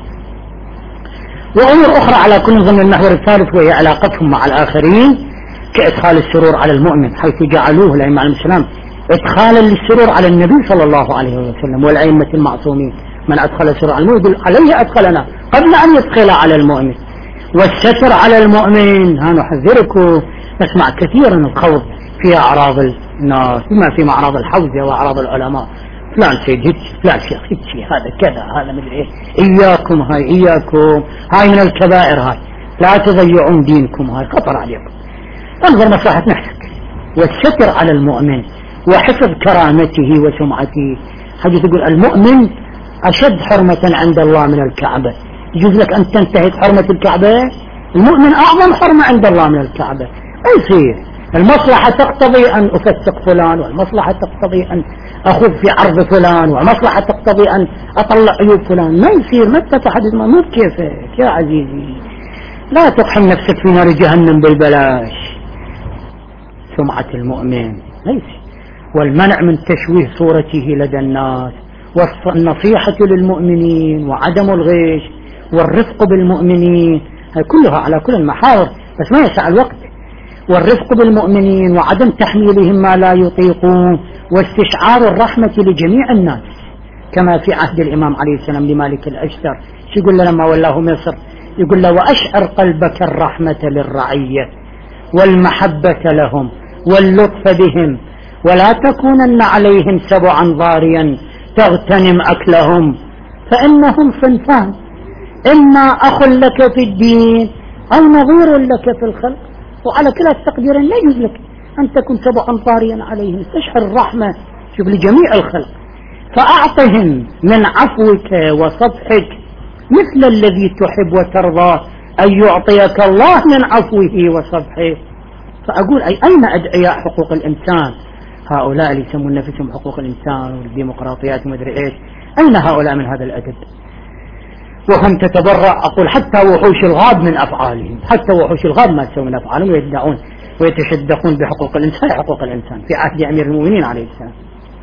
وأمور أخرى على كل ضمن المحور الثالث، وهي علاقتهم مع الآخرين، كإدخال السرور على المؤمن، حيث جعلوه الأئمة عليهم السلام إدخالا للسرور على النبي صلى الله عليه وسلم والأئمة المعصومين. من أدخل السرور على المؤمن يقول عليه أدخلنا قبل أن يدخل على المؤمن. والستر على المؤمن، ها نحذركم، نسمع كثيرا الخوض في أعراض الناس بما في أعراض الحوزة وأعراض العلماء، فلان سيد فلان شيخ هذا كذا هذا من إيه. إياكم هاي من الكبائر، هاي لا تضيعون دينكم، هاي خطر عليكم. انظر مصلحة نفسك. والستر على المؤمن وحفظ كرامته وسمعته. حاجة تقول المؤمن أشد حرمة عند الله من الكعبة، يجوز لك أن تنتهك حرمة الكعبة؟ المؤمن أعظم حرمة عند الله من الكعبة. ما يصير. المصلحة تقتضي أن أفسق فلان، والمصلحة تقتضي أن أخذ في عرض فلان، والمصلحة تقتضي أن أطلع عيوب فلان. ما يصير. ما تتحدث مو بكيفك يا عزيزي. لا تقحم نفسك في نار جهنم بالبلاش. سمعة المؤمن ليس. والمنع من تشويه صورته لدى الناس، والنصيحة للمؤمنين، وعدم الغش، والرفق بالمؤمنين، هذه كلها على كل المحاور، بس ما يسع الوقت. والرفق بالمؤمنين، وعدم تحميلهم ما لا يطيقون، واستشعار الرحمة لجميع الناس، كما في عهد الإمام عليه السلام لمالك الأشتر. يقول له لما ولاه مصر، يقول له: وأشعر قلبك الرحمة للرعية والمحبة لهم واللطف بهم، ولا تكونن عليهم سبعا ضاريا تغتنم أكلهم، فإنهم صنفان: إما أخ لك في الدين أو نظير لك في الخلق. وعلى كلا التقديرين لا يجوز لك أن تكون سبعا ضاريا عليهم. استشعر الرحمة شوف لجميع الخلق، فأعطهم من عفوك وصفحك مثل الذي تحب وترضى أن يعطيك الله من عفوه وصفحه. فأقول أين أدعياء حقوق الإنسان؟ هؤلاء اللي يسمون نفسهم حقوق الإنسان والديمقراطيات ومدري إيش، أين هؤلاء من هذا الأدب؟ وهم تتبرع، أقول حتى وحوش الغاب من أفعالهم، حتى وحوش الغاب ما تسوي من أفعالهم، ويدعون ويتشدقون بحقوق الإنسان. حقوق الإنسان في عهد أمير المؤمنين عليه السلام.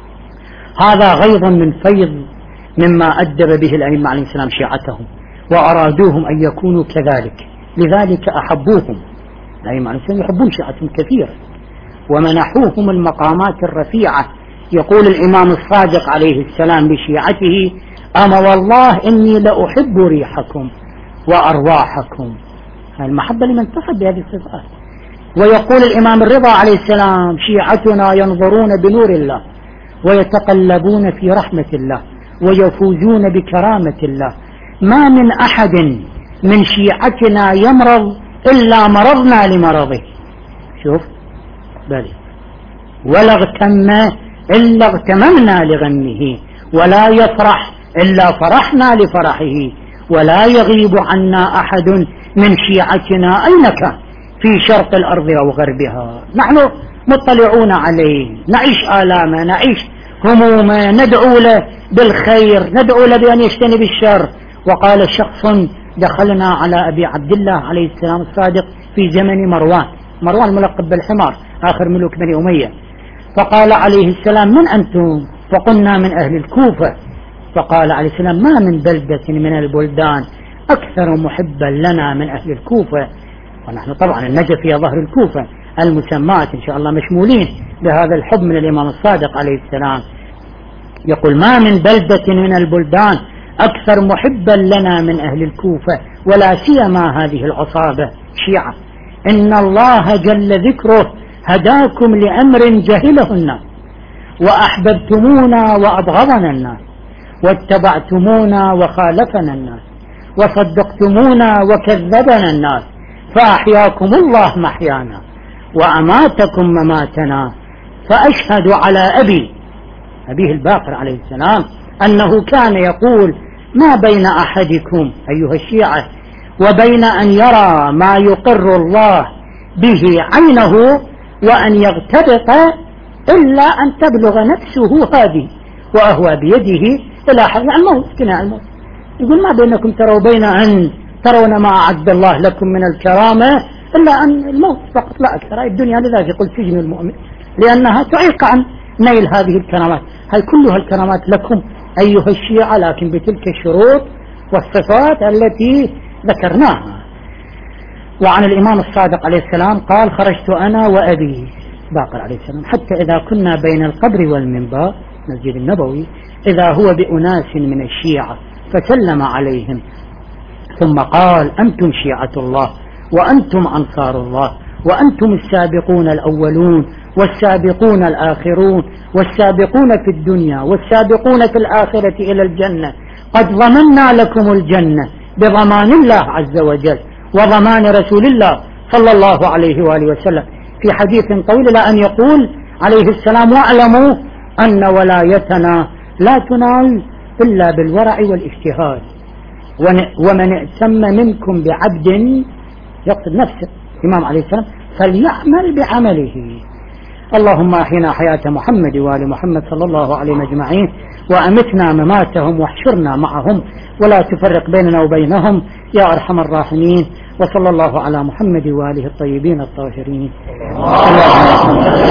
هذا غيظ من فيض مما أدب به الأئمة عليه السلام شيعتهم، وأرادوهم أن يكونوا كذلك، لذلك أحبوهم. الأئمة عليه السلام يحبون شيعتهم كثير، ومنحوهم المقامات الرفيعة. يقول الإمام الصادق عليه السلام لشيعته: أما والله إني لأحب ريحكم وأرواحكم. المحبة لمن اتصف بهذه الصفات. ويقول الإمام الرضا عليه السلام: شيعتنا ينظرون بنور الله ويتقلبون في رحمة الله ويفوزون بكرامة الله. ما من أحد من شيعتنا يمرض إلا مرضنا لمرضه. شوف بالي. ولا اغتم إلا اغتممنا لغمه، ولا يفرح إلا فرحنا لفرحه، ولا يغيب عنا أحد من شيعتنا أين كان، في شرق الأرض أو غربها. نحن مطلعون عليه، نعيش آلامه، نعيش همومه، ندعو له بالخير، ندعو له بأن يجتنب الشر. وقال شخص: دخلنا على أبي عبد الله عليه السلام الصادق في زمن مروان الملقب بالحمار آخر ملوك بني أمية، فقال عليه السلام: من أنتم؟ فقلنا: من أهل الكوفة. فقال عليه السلام: ما من بلدة من البلدان أكثر محبا لنا من أهل الكوفة. ونحن طبعا النجف هي ظهر الكوفة، المسمات إن شاء الله مشمولين بهذا الحب من الإمام الصادق عليه السلام. يقول: ما من بلدة من البلدان أكثر محبا لنا من أهل الكوفة، ولا سيما هذه العصابة شيعة. إن الله جل ذكره هداكم لأمر جهله الناس، وأحببتمونا وأبغضنا الناس، واتبعتمونا وخالفنا الناس، وصدقتمونا وكذبنا الناس، فأحياكم الله محيانا وأماتكم مماتنا. فأشهد على أبيه الباقر عليه السلام أنه كان يقول: ما بين أحدكم أيها الشيعة وبين أن يرى ما يقر الله به عينه وأن يغتبط إلا أن تبلغ نفسه هذه وأهوى بيده إلى الموت، كناع الموت. يقول ما بينكم تروا بين أن ترون ما أعد الله لكم من الكرامة إلا أن الموت فقط لا أكثر. الدنيا لذلك يقول سجن المؤمن، لأنها تعيق عن نيل هذه الكرامات. هل كلها الكرامات لكم أيها الشيعة، لكن بتلك الشروط والصفات التي ذكرناها. وعن الإمام الصادق عليه السلام قال: خرجت أنا وأبي باقر عليه السلام حتى إذا كنا بين القبر والمنبر مسجد النبوي إذا هو بأناس من الشيعة فسلم عليهم ثم قال: أنتم شيعة الله وأنتم أنصار الله وأنتم السابقون الأولون والسابقون الآخرون والسابقون في الدنيا والسابقون في الآخرة إلى الجنة، قد ضمنا لكم الجنة بضمان الله عز وجل وضمان رسول الله صلى الله عليه وآله وسلم في حديث طويل إلى أن يقول عليه السلام: واعلموا أن ولايتنا لا تنال إلا بالورع والاجتهاد، ومن ائتم منكم بعبد يقصد نفسه الإمام عليه السلام فليعمل بعمله. اللهم أحينا حياة محمد وآل محمد صلى الله عليه أجمعين، وأمتنا مماتهم واحشرنا معهم ولا تفرق بيننا وبينهم يا أرحم الراحمين. وصلى الله على محمد وآله الطيبين الطاهرين.